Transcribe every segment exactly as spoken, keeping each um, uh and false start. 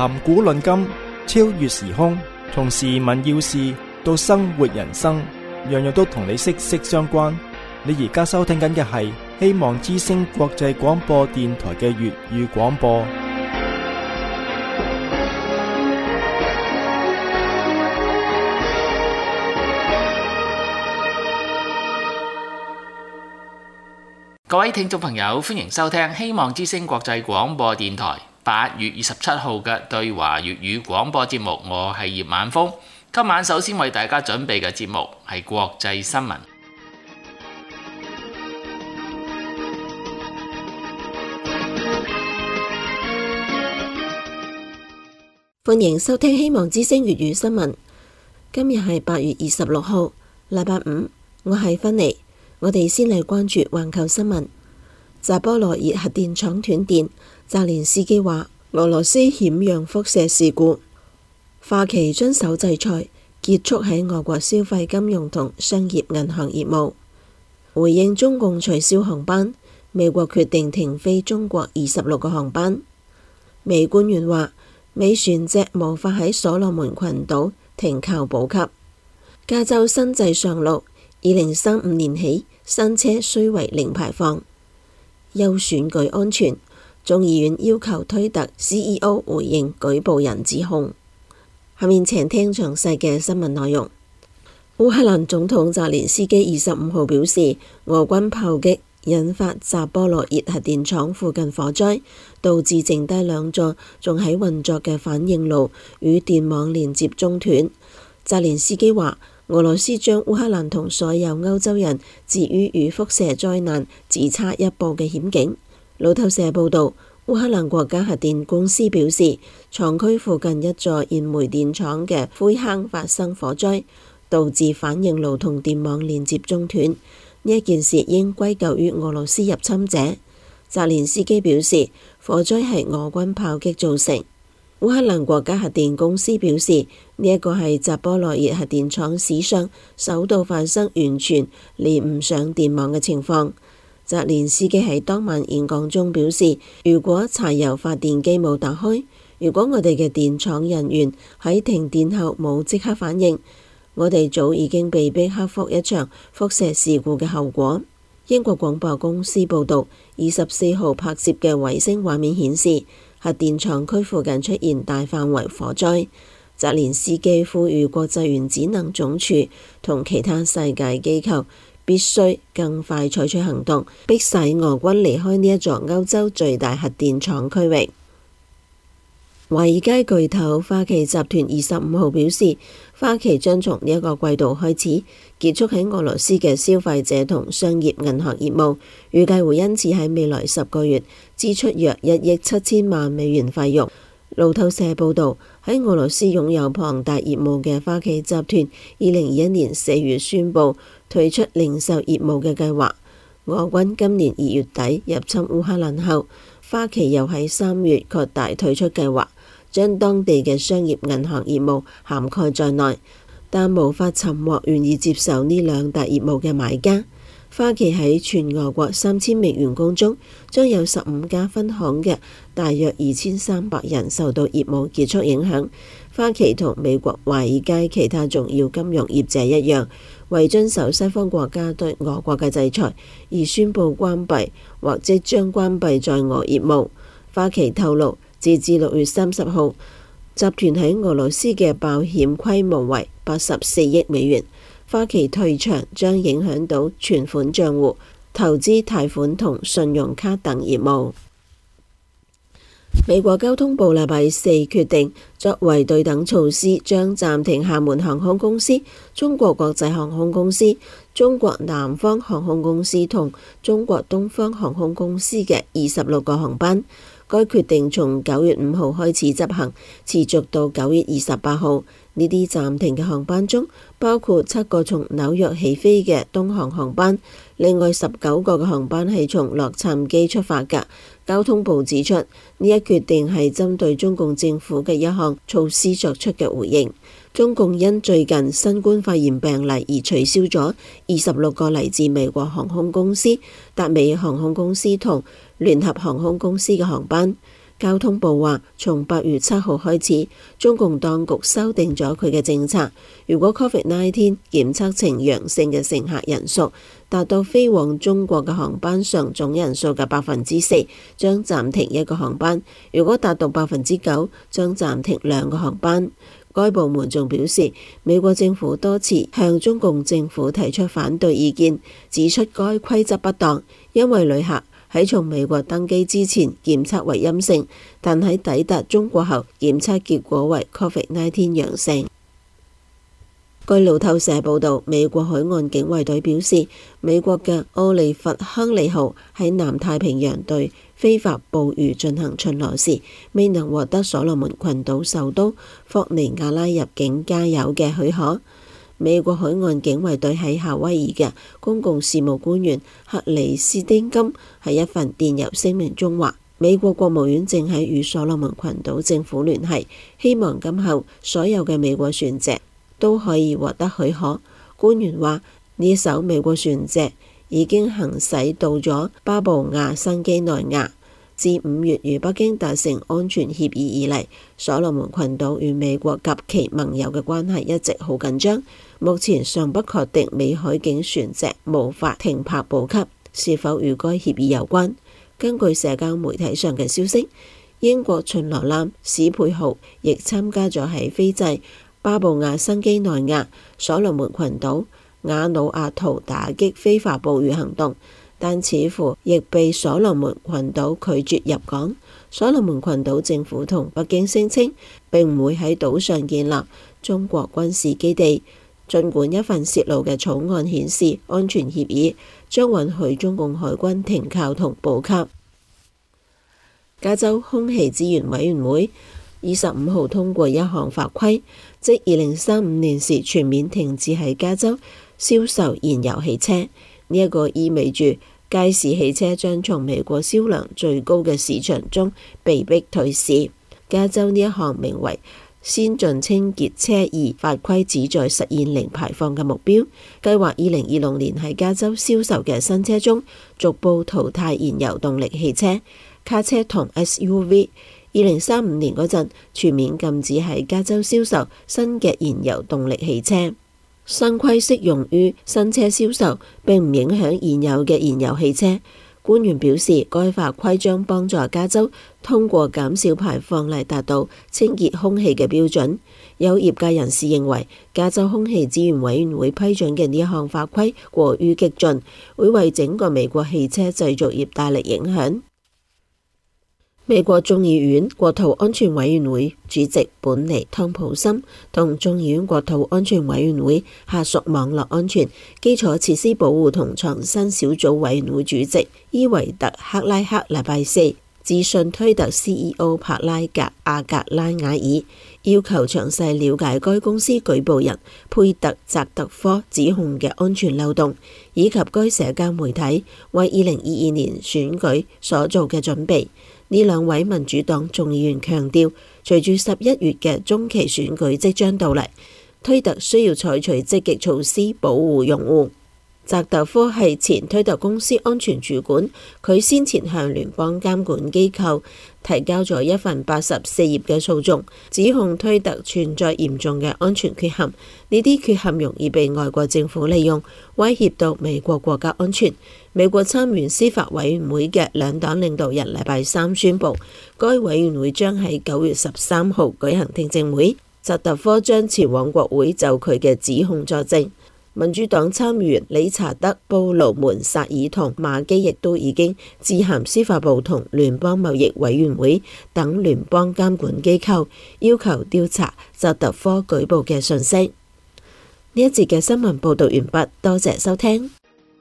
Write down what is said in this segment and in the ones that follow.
談古論今，超越時空，從時聞要事到生活人生，樣樣都同你息息相關。你而家收聽緊嘅係希望之聲國際廣播電台嘅粵語廣播。 各位聽眾朋友，歡迎收聽希望之聲國際廣播電台八月二十七號嘅對華粵語廣播節目。我係葉晚風，今晚首先為大家準備嘅節目係國際新聞。 歡迎收聽希望之聲粵語新聞。今日係八月二十六號，禮拜五，我係芬妮。我哋先嚟關注環球新聞。扎波羅熱核電廠斷電，澤連斯基話俄羅斯險釀輻射事故。花旗遵守制裁，結束喺俄國消費金融同商業銀行業務。回應中共取消航班，美國決定停飛中國二十六個航班。美官員話美船隻無法喺所羅門群島停靠補給。加州新制上路，二零三五年起，新車須為零排放。優選舉安全，眾議院要求推特 C E O 回應舉報人指控。下面請聽詳細嘅新聞內容。烏克蘭總統澤連斯基二十五號表示，俄軍炮擊引發扎波羅熱核電廠附近火災，導致剩低兩座仲喺運作嘅反應爐與電網連接中斷。澤連斯基話，俄羅斯將烏克蘭同所有歐洲人置於與輻射災難只差一步嘅險境。路透社報道，烏克蘭國家核電公司表示，廠區附近一座燃煤電廠嘅灰坑發生火災，導致反應爐同電網連接中斷。呢一件事應歸咎於俄羅斯入侵者。澤連斯基表示，火災係俄軍炮擊造成。烏克蘭國家核電公司表示，呢一個係扎波羅熱核電廠史上首度發生完全連唔上電網嘅情況。澤連斯基喺當晚演講中表示，如果柴油發電機冇打開，如果我哋嘅電廠人員喺停電後冇即刻反應，我哋早已經被迫克服一場輻射事故嘅後果。英國廣播公司報導，二十四號拍攝嘅衛星畫面顯示，核電廠區附近出現大範圍火災。澤連斯基呼籲國際原子能總署同其他世界機構必須更快採取行動，迫使俄軍離開呢一座歐洲最大核電廠區域。華爾街巨頭花旗集團二十五號表示，花旗將從呢一個季度開始結束喺俄羅斯嘅消費者同商業銀行業務，預計會因此喺未來十個月支出約一億七千萬美元費用。路透社報導，喺俄羅斯擁有龐大業務嘅花旗集團，二零二一年四月宣布退出零售業務嘅計劃。俄軍今年二月底入侵烏克蘭後，花旗又喺三月擴大退出計劃，將當地嘅商業銀行業務涵蓋在內，但無法尋獲願意接受呢兩大業務嘅買家。花旗喺全俄國三千名員工中，將有十五家分行嘅大約二千三百人受到業務結束影響。花旗同美國華爾街其他重要金融業者一樣，為遵守西方國家對俄國嘅制裁而宣布關閉或即將關閉在俄業務。花旗透露，截至六月三十號，集團喺俄羅斯嘅保險規模為八十四億美元。花旗退場將影響到存款賬戶、投資貸款同信用卡等業務。美國交通部禮拜四決定，作為對等措施，將暫停廈門航空公司、中國國際航空公司、中國南方航空公司同中國東方航空公司嘅二十六個航班。該決定從九月五號開始執行，持續到九月二十八號。呢啲暫停嘅航班中，包括七個從紐約起飛嘅東航航班，另外十九個嘅航班係從洛杉磯出發㗎。交通部指出，呢一決定係針對中共政府嘅一項措施作出嘅回應。中共因最近新冠肺炎病例而取消咗二十六個嚟自美國航空公司、達美航空公司同聯合航空公司嘅航班。 交通部話，從八月七號開始，中共當局修訂咗佢嘅政策，如果 Covid 十九 檢測呈陽性嘅乘客人數達到飛往中國嘅航班上總人數嘅百分之四，將暫停一個航班；如果達到百分之九，將暫停兩個航班。該部門仲表示，美國政府多次向中共政府提出反對意見，指出該規則不當，因為旅客喺從美國登機之前檢測為陰性，但喺抵達中國後檢測結果為 Covid 十九 陽性。據路透社報道，美國海岸警衛隊表示，美國嘅奧利弗亨利號喺南太平洋對非法捕魚進行巡邏時，未能獲得所羅門群島首都霍尼亞拉入境加油嘅許可。美國海岸警衛隊喺夏威夷嘅公共事務官員克里斯汀金喺一份電郵聲明中話，美國國務院正喺與所羅門群島政府聯繫，希望今後所有嘅美國船隻都可以獲得許可。官員話，呢艘美國船隻已經行駛到咗巴布亞新幾內亞。自五月與北京達成安全協議以嚟，所羅門群島與美國及其盟友嘅關係一直好緊張。目前尚不確定美海警船隻無法停泊補給是否與該協議有關。根據社交媒體上嘅消息，英國巡邏艦史佩號亦參加咗喺斐濟、巴布亞新幾內亞、所羅門群島、瓦努阿圖打擊非法捕魚行動，但似乎亦被所羅門群島拒絕入港。所羅門群島政府同北京聲稱並唔會喺島上建立中國軍事基地，儘管一份泄露嘅草案顯示安全協議將允許中共海軍停靠同補給。加州空氣資源委員會二十五號通過一項法規，即二零三五年時全面停止喺加州銷售燃油汽車。呢、這、一個意味住屆時汽車將從美國銷量最高嘅市場中被迫退市。加州呢一項名為先進清潔車二法規旨在實現零排放嘅目標，計劃二零二六年喺加州銷售嘅新車中逐步淘汰燃油動力汽車、卡車同 S U V。二零三五年嗰陣全面禁止喺加州銷售新嘅燃油動力汽車。新規適用於新車銷售，並唔影響現有嘅燃油汽車。官員表示，該法規將幫助加州通過減少排放嚟達到清潔空氣嘅標準。有業界人士認為，加州空氣資源委員會批准嘅呢項法規過於激進，會為整個美國汽車製造業帶嚟影響。美國眾議院國土安全委員會主席本尼湯普森同眾議院國土安全委員會下屬網絡安全、基礎設施保護同創新小組委員會主席伊維特克拉克禮拜四致信推特 C E O 帕拉格阿格拉瓦爾，要求詳細了解該公司舉報人佩特澤特科指控嘅安全漏洞，以及該社交媒體為二零二二年選舉所做嘅準備。呢兩位民主黨眾議員強調，隨住十一月嘅中期選舉即將到嚟，推特需要採取積極措施保護用戶。澤特科係前推特公司安全主管，佢先前向聯邦監管機構提交咗一份八十四頁嘅訴訟，指控推特存在嚴重嘅安全缺陷，呢啲缺陷容易被外國政府利用，威脅到美國國家安全。美國參議院司法委員會嘅兩黨領導人禮拜三宣布，該委員會將喺九月十三號舉行聽證會，澤特科將前往國會就佢嘅指控作證。民主黨參議員理查德·布魯門薩爾同馬基亦都已經致函司法部同聯邦貿易委員會等聯邦監管機構，要求調查澤特科舉報嘅訊息。呢一節嘅新聞報道完畢，多謝收聽。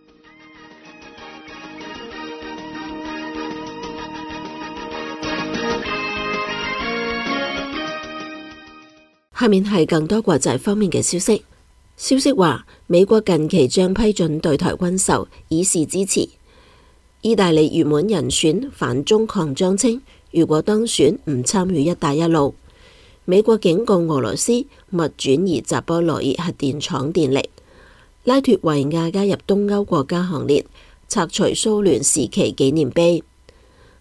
下面係更多國際方面嘅消息。消息話，美國近期將批准對台軍售，以示支持。意大利熱門人選反中擴張稱，如果當選唔參與一帶一路。美國警告俄羅斯勿轉移扎波羅熱核電廠電力。拉脫維亞加入東歐國家行列，拆除蘇聯時期紀念碑。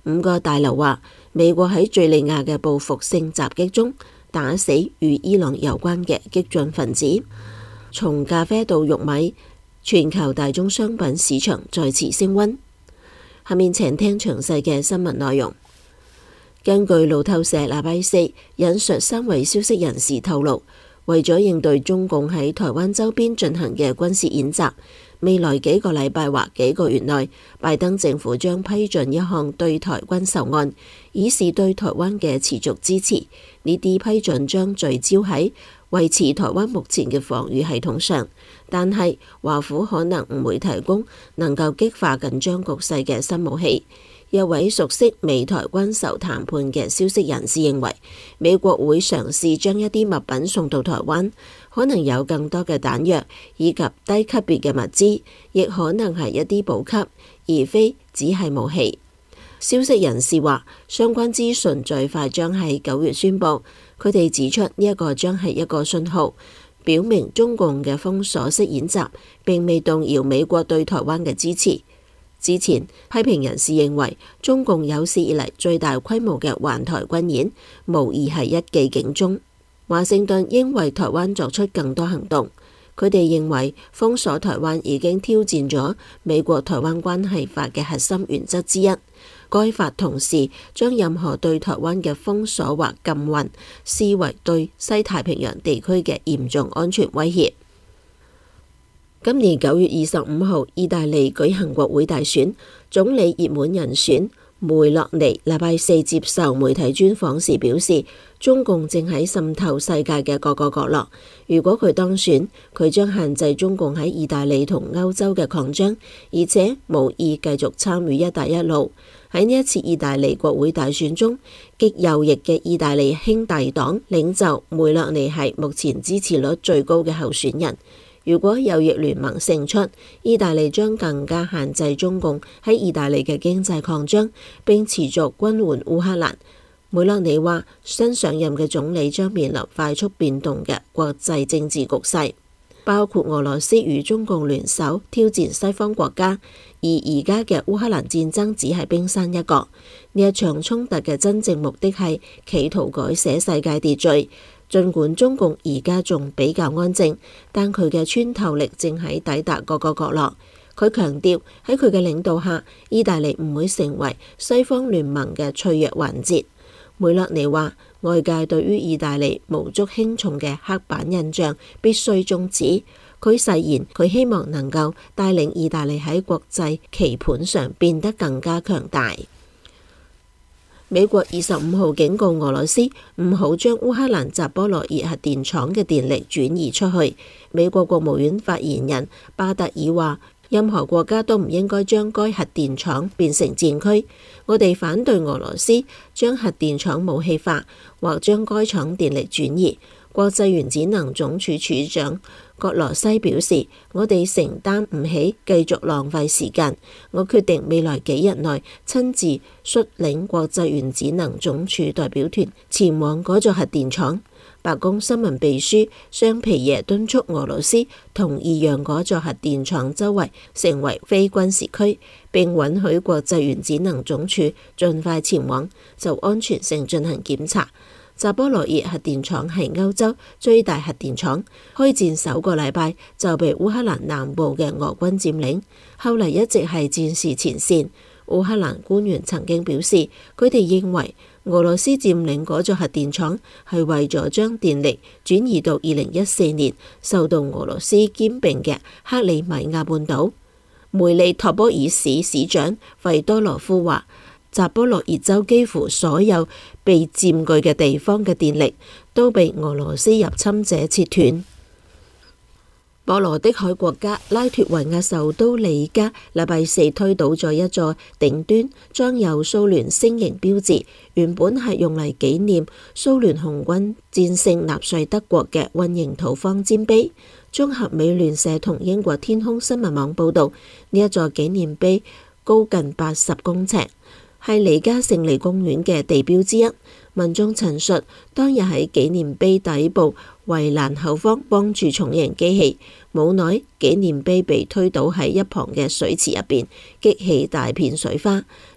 五個大樓話，美國喺敘利亞嘅報復性襲擊中打死與伊朗有關嘅激進分子。從咖啡到玉米，全球大宗商品市場再次升溫。下面請聽詳細嘅新聞內容。根據路透社禮拜四引述三位消息人士透露，為咗應對中共喺台灣周邊進行嘅軍事演習，未來幾個禮拜或幾個月內，拜登政府將批准一項對台軍售案，以示對台灣嘅持續支持。呢啲批准將聚焦喺維持台灣目前嘅防禦系統上，但係華府可能唔會提供能夠激化緊張局勢嘅新武器。一位熟悉美台軍售談判嘅消息人士認為，美國會嘗試將一啲物品送到台灣，可能有更多嘅彈藥以及低級別嘅物資，亦可能係一啲補給，而非只係武器。消息人士話，相關資訊最快將喺九月宣佈。佢哋指出，呢一個將係一個信號，表明中共嘅封鎖式演習並未動搖美國對台灣嘅支持。之前批評人士認為，中共有史以嚟最大規模嘅環台軍演，無疑係一記警鐘。華盛頓應為台灣作出更多行動。佢哋認為封鎖台灣已經挑戰咗美國台灣關係法嘅核心原則之一。該法同時將任何對台灣嘅封鎖或禁運視為對西太平洋地區嘅嚴重安全威脅。今年九月二十五號，意大利舉行國會大選，總理熱門人選梅洛尼禮拜四接受媒體專訪時表示，中共正喺滲透世界嘅各個角落。如果佢當選，佢將限制中共喺意大利同歐洲嘅擴張，而且無意繼續參與一帶一路。喺呢一次意大利國會大選中，極右翼嘅意大利兄弟黨領袖梅洛尼係目前支持率最高嘅候選人。如果右翼聯盟勝出，意大利將更加限制中共喺意大利嘅經濟擴張，並持續軍援烏克蘭。梅洛尼話，新上任嘅總理將面臨快速變動嘅國際政治局勢，包括俄羅斯與中共聯手挑戰西方國家，而而家嘅烏克蘭戰爭只係冰山一角。呢一場衝突嘅真正目的係企圖改寫世界秩序。儘管中共而家仲比較安靜，但佢嘅穿透力正喺抵達各個角落。佢強調喺佢嘅領導下，意大利唔會成為西方聯盟嘅脆弱環節。梅洛尼話，外界對於意大利無足輕重嘅刻板印象必須終止。佢誓言佢希望能夠帶領意大利喺國際棋盤上變得更加強大。美國二十五號警告俄羅斯唔好將烏克蘭扎波羅熱核電廠嘅電力轉移出去。美國國務院發言人巴特爾話，任何國家都唔應該將該核電廠變成戰區。我哋反對俄羅斯將核電廠武器化或將該廠電力轉移。國際原子能總署署長葛羅西表示，我哋承擔唔起繼續浪費時間。我決定未來幾日內親自率領國際原子能總署代表團前往嗰座核電廠。白宮新聞秘書桑皮耶敦促俄羅斯同意讓嗰座核電廠周圍成為非軍事區，並允許國際原子能總署盡快前往就安全性進行檢查。扎波羅熱核電廠係歐洲最大核電廠，開戰首個禮拜就被烏克蘭南部嘅俄軍佔領，後嚟一直係戰事前線。烏克蘭官員曾經表示，佢哋認為俄羅斯佔領嗰座核電廠係為咗將電力轉移到二零一四年受到俄羅斯兼併嘅克里米亞半島。梅利托波爾市市長費多羅夫話，扎波羅熱州幾乎所有被佔據嘅地方嘅電力都被俄羅斯入侵者切斷。波羅的海國家拉脫維亞首都里加禮拜四推倒咗一座頂端裝有蘇聯星形標誌，原本係用嚟紀念蘇聯紅軍戰勝納粹德國嘅混凝土方尖碑。綜合美聯社同英國天空新聞網報道，呢一座紀念碑高近八十公尺，係里加勝利公園嘅地標之一。民眾陳述，當日喺紀念碑底部圍欄後方幫住重型機器，冇耐紀念碑被推倒喺一旁嘅水池入邊，激起大片水花。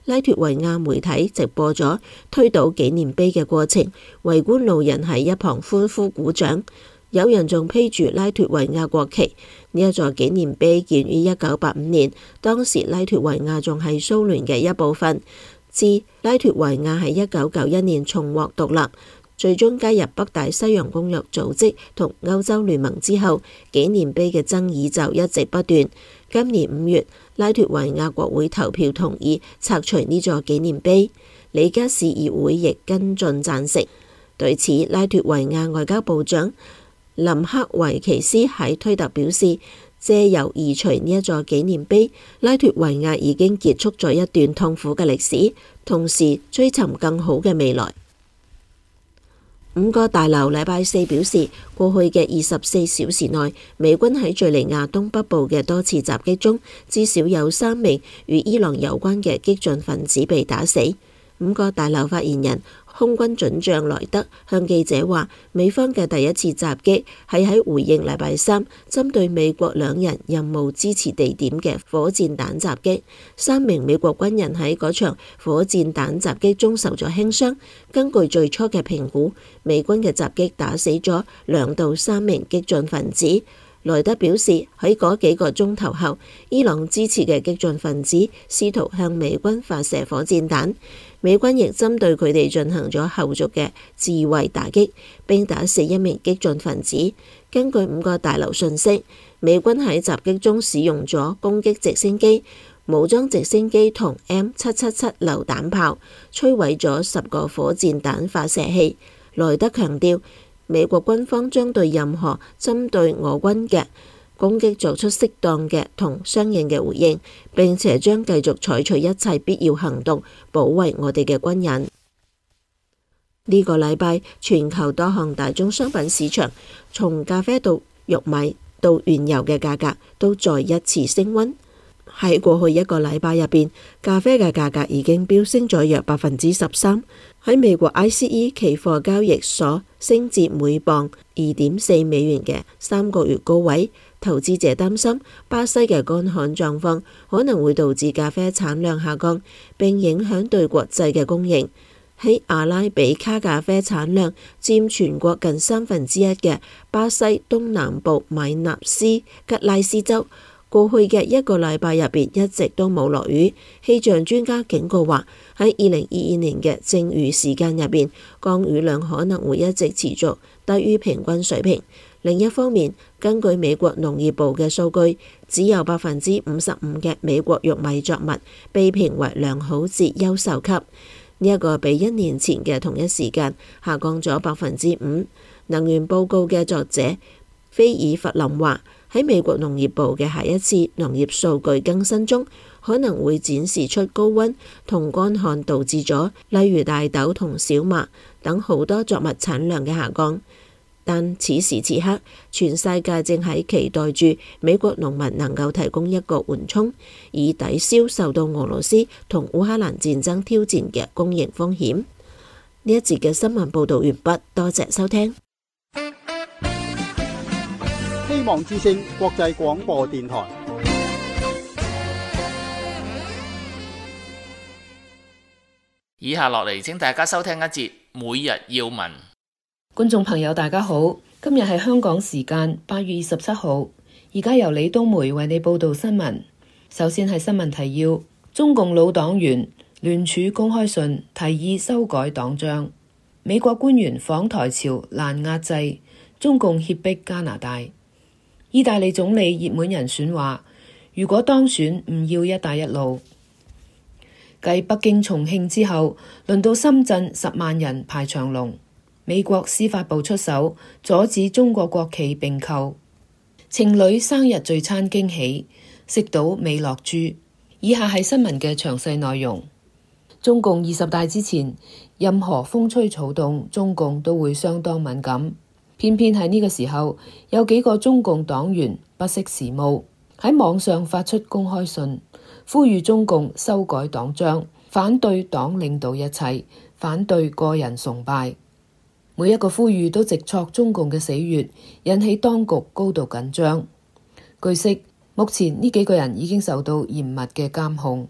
拉脫維亞媒體直播咗推倒紀念碑嘅過程，圍觀路人喺一旁歡呼鼓掌，有人仲披住拉脫維亞國旗。呢一座紀念碑建於一九八五年，當時拉脫維亞仲係蘇聯嘅一部分。自拉脫維亞喺一九九一年重獲獨立，最終加入北大西洋公約組織同歐洲聯盟之後，紀念碑嘅爭議就一直不斷。今年五月，拉脫維亞國會投票同意拆除呢座紀念碑，里加市議會亦跟進贊成。對此，拉脫維亞外交部長林克維奇斯喺推特表示，借由移除呢一座紀念碑，拉脫維亞已經結束咗一段痛苦嘅歷史，同時追尋更好嘅未來。五角大樓禮拜四表示，過去嘅二十四小時內，美軍喺敘利亞東北部嘅多次襲擊中，至少有三名與伊朗有關嘅激進分子被打死。五角大樓發言人空軍准將萊德向記者話，美方嘅第一次襲擊係喺回應禮拜三針對美國兩人任務支持地點嘅火箭彈襲擊。三名美國軍人喺嗰場火箭彈襲擊中受咗輕傷。根據最初嘅評估，美軍嘅襲擊打死咗兩到三名激進分子。萊德表示，喺嗰幾個鐘頭後，伊朗支持嘅激進分子試圖向美軍發射火箭彈，美軍亦針對佢哋進行咗後續嘅自衛打擊，並打死一名激進分子。根據五角大樓訊息，美軍喺襲擊中使用咗攻擊直升機、武裝直升機同 M 七七七榴彈炮，摧毀咗十個火箭彈發射器。萊德強調，美國軍方將對任何針對俄軍嘅攻擊作出適當嘅同相應嘅回應，並且將繼續採取一切必要行動，保衛我哋嘅軍人。呢個禮拜，全球多項大宗商品市場，從咖啡到玉米到原油嘅價格都再一次升溫。喺過去一個禮拜入邊，咖啡嘅價格已經飆升咗約百分之十三，喺美國 I C E 期貨交易所升至每磅二點四美元嘅三個月高位。投資者擔心巴西嘅乾旱狀況可能會導致咖啡產量下降，並影響對國際嘅供應。喺阿拉比卡咖啡產量佔全國近三分之一嘅巴西東南部米納斯吉拉斯州，過去嘅一個禮拜入邊一直都冇落雨。氣象專家警告話，喺二零二二年嘅剩餘時間入邊，降雨量可能會一直持續低於平均水平。另一方面，根據美國農業部嘅數據，只有百分之五十五嘅美國玉米作物被評為良好至優秀級，呢、這、一個比一年前嘅同一時間下降咗百分之五。能源報告嘅作者菲爾弗林話，喺美國農業部嘅下一次農業數據更新中，可能會展示出高溫同乾旱導致咗，例如大豆同小麥等好多作物產量嘅下降。但此時此刻，全世界正喺期待住美國農民能夠提供一個緩衝，以抵消受到俄羅斯同烏克蘭戰爭挑戰嘅供應風險。呢一節嘅新聞報道完畢，多謝收聽。 希望之聲國際廣播電台。 以下落嚟，請大家收聽一節每日要聞。 觀眾朋友大家好，今日係香港時間八月二十七號，而家由李冬梅為你報道新聞。首先係新聞提要：中共老黨員聯署公開信，提議修改黨章；美國官員訪台潮難壓制，中共脅迫加拿大；意大利總理熱門人選話，如果當選唔要一帶一路。繼北京、重慶之後，輪到深圳十萬人排長龍。美國司法部出手阻止中國國旗並購。情侶生日聚餐驚喜，食到美樂珠。以下係新聞嘅詳細內容。中共二十大之前，任何風吹草動，中共都會相當敏感。偏偏喺呢個時候，有幾個中共黨員不識時務，喺網上發出公開信，呼籲中共修改黨章，反對黨領導一切，反對個人崇拜。每一個呼籲都直戳中共嘅死穴，引起當局高度緊張。據悉，目前呢幾個人已經受到嚴密嘅監控。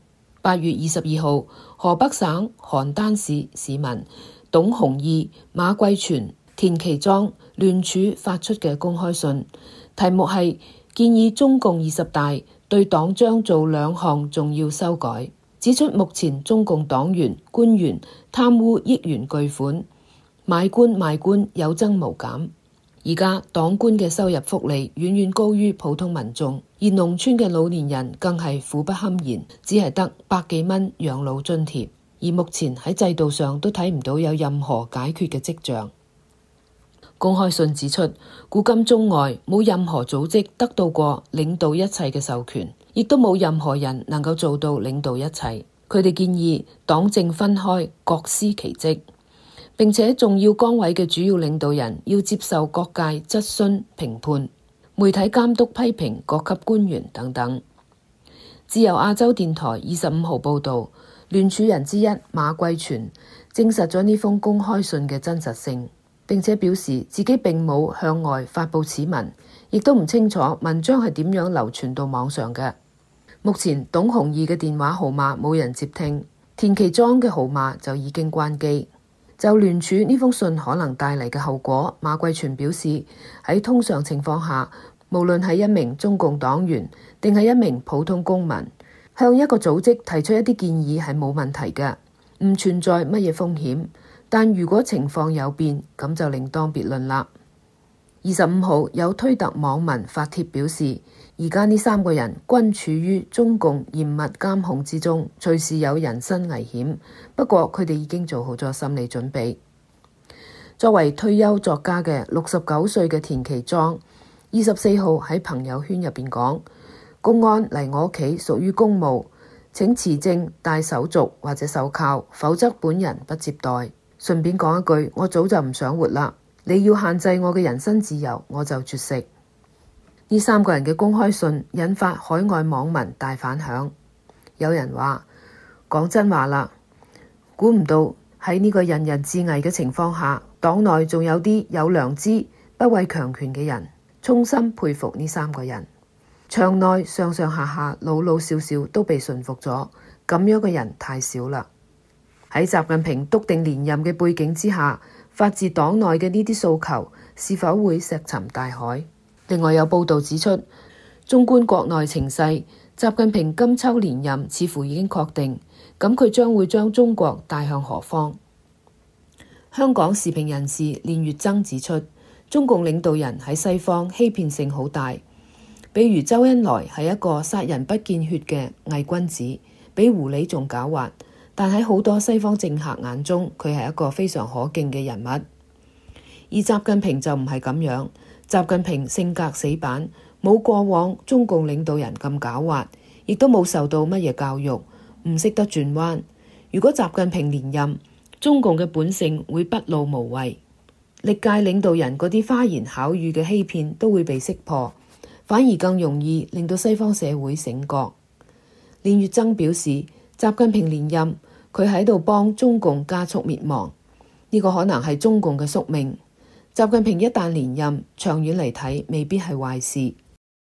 八月二十二號，河北省邯鄲市市民董洪義、馬貴全、田其莊聯署發出嘅公開信，題目係建議中共二十大對黨章做兩項重要修改，指出目前中共黨員官員貪污億元巨款，買官賣官有增無減。而家黨官嘅收入福利遠遠高於普通民眾，而農村嘅老年人更係苦不堪言，只係得百幾蚊養老津貼。而目前喺制度上都睇唔到有任何解決嘅跡象。公開信指出，古今中外冇任何組織得到過領導一切嘅授權，亦都冇任何人能夠做到領導一切。佢哋建議黨政分開，各司其職。並且重要崗位嘅主要領導人要接受各界質詢評判、媒體監督批評各級官員等等。自由亞洲電台二十五號報道，聯署人之一馬貴全證實咗呢封公開信嘅真實性，並且表示自己並冇向外發佈此文，亦都唔清楚文章係點樣流傳到網上嘅。目前董洪義嘅電話號碼冇人接聽，田其莊嘅號碼就已經關機。就聯署呢封信可能帶嚟嘅後果，馬貴全表示喺通常情況下，無論係一名中共黨員定係一名普通公民，向一個組織提出一啲建議係冇問題嘅，唔存在乜嘢風險。但如果情況有變，咁就另當別論啦。二十五號有推特網民發帖表示，而家呢三個人均處於中共嚴密監控之中，隨時有人身危險。不過佢哋已經做好咗心理準備。作為退休作家嘅六十九歲嘅田其莊，二十四號喺朋友圈入邊講：公安嚟我屋企屬於公務，請持證帶手續或者手銬，否則本人不接待。順便講一句，我早就唔想活啦。你要限制我嘅人身自由，我就絕食。呢三個人嘅公開信引發海外網民大反響。有人話：講真話啦，估唔到喺呢個人人自危嘅情況下，黨內仲有啲有良知、不畏強權嘅人，衷心佩服呢三個人。場內上上下下老老少少都被馴服咗，咁樣嘅人太少啦。喺習近平篤定連任嘅背景之下，發自黨內嘅呢啲訴求是否會石沉大海？另外有報道指出，縱觀國內情勢，習近平今秋連任似乎已經確定，咁佢將會將中國帶向何方？香港時評人士練乙錚指出，中共領導人喺西方欺騙性好大，比如周恩來係一個殺人不見血嘅偽君子，比狐狸仲狡猾。但喺好多西方政客眼中，佢係一個非常可敬嘅人物。而習近平就唔係咁樣，習近平性格死板，冇過往中共領導人咁狡猾，亦都冇受到乜嘢教育，唔識得轉彎。如果習近平連任，中共嘅本性會不露無遺，歷屆領導人嗰啲花言巧語嘅欺騙都會被識破，反而更容易令到西方社會醒覺。練乙錚表示，習近平連任，佢喺度幫中共加速滅亡，呢個可能係中共嘅宿命。習近平一旦連任，長遠嚟睇未必係壞事。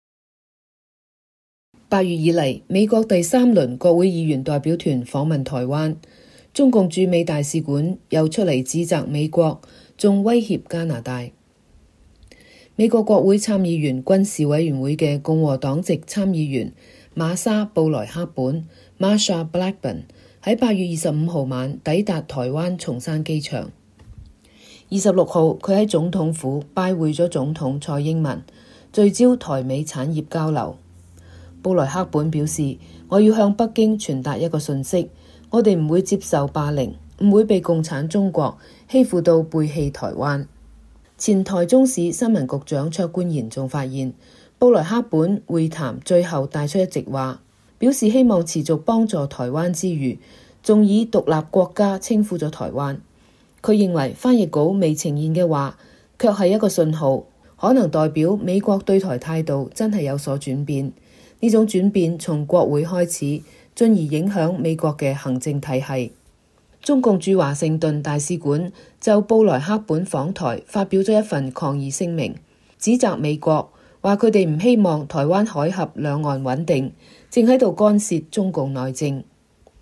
八月以嚟，美國第三輪國會議員代表團訪問台灣，中共駐美大使館又出嚟指責美國，仲威脅加拿大。美國國會參議員軍事委員會嘅共和黨籍參議員瑪莎布萊克本 Marsha Blackburn 喺八月二十五號晚抵達台灣松山機場。二十六號佢喺總統府拜會咗總統蔡英文，聚焦台美產業交流。布萊克本表示，我要向北京傳達一個訊息，我哋唔會接受霸凌，唔會被共產中國欺負到背棄台灣。前台中市新聞局長卓冠賢仲發現，布萊克本會談最後帶出一席話，表示希望持續幫助台灣之餘，仲以獨立國家稱呼咗台灣。佢認為翻譯稿未呈現嘅話，卻係一個信號，可能代表美國對台態度真係有所轉變。呢種轉變從國會開始，進而影響美國嘅行政體系。中共駐華盛頓大使館就布萊克本訪台發表咗一份抗議聲明，指責美國，話佢哋唔希望台灣海峽兩岸穩定，正喺度干涉中共內政。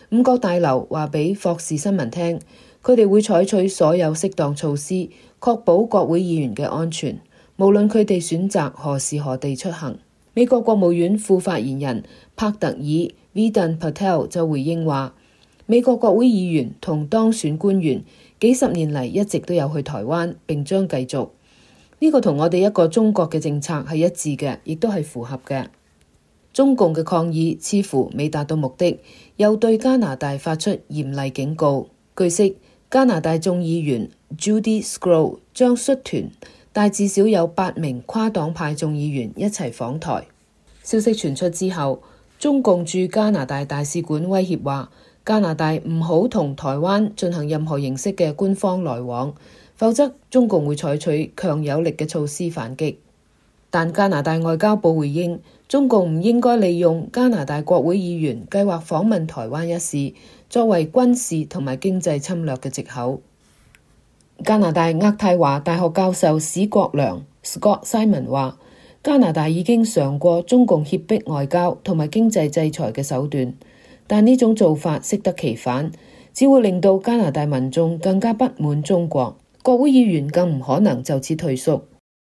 五角大樓話俾霍士新聞聽，佢哋會採取所有適當措施，確保國會議員嘅安全，無論佢哋選擇何時何地出行。美國國務院副發言人帕特爾 Vedant Patel 就回應話，美國國會議員同當選官員幾十年嚟一直都有去台灣，並將繼續。呢個同我哋一個中國嘅政策係一致嘅，亦都係符合嘅。中共嘅抗議似乎未達到目的，又對加拿大發出嚴厲警告。據悉，加拿大眾議員 Judy Sgro 將率團帶至少有八名跨黨派眾議員一齊訪台。消息傳出之後，中共駐加拿大大使館威脅話，加拿大唔好同台灣進行任何形式嘅官方來往，否則中共會採取強有力嘅措施反擊。但加拿大外交部回應，中共唔應該利用加拿大國會議員計劃訪問台灣一事作為軍事同埋經濟侵略嘅藉口。加拿大渥太華大學教授史國良 Scott Simon 話，加拿大已經嘗過中共脅迫外交同埋經濟制裁嘅手段，但呢種做法適得其反，只會令到加拿大民眾更加不滿中國，國會議員更唔可能就此退縮。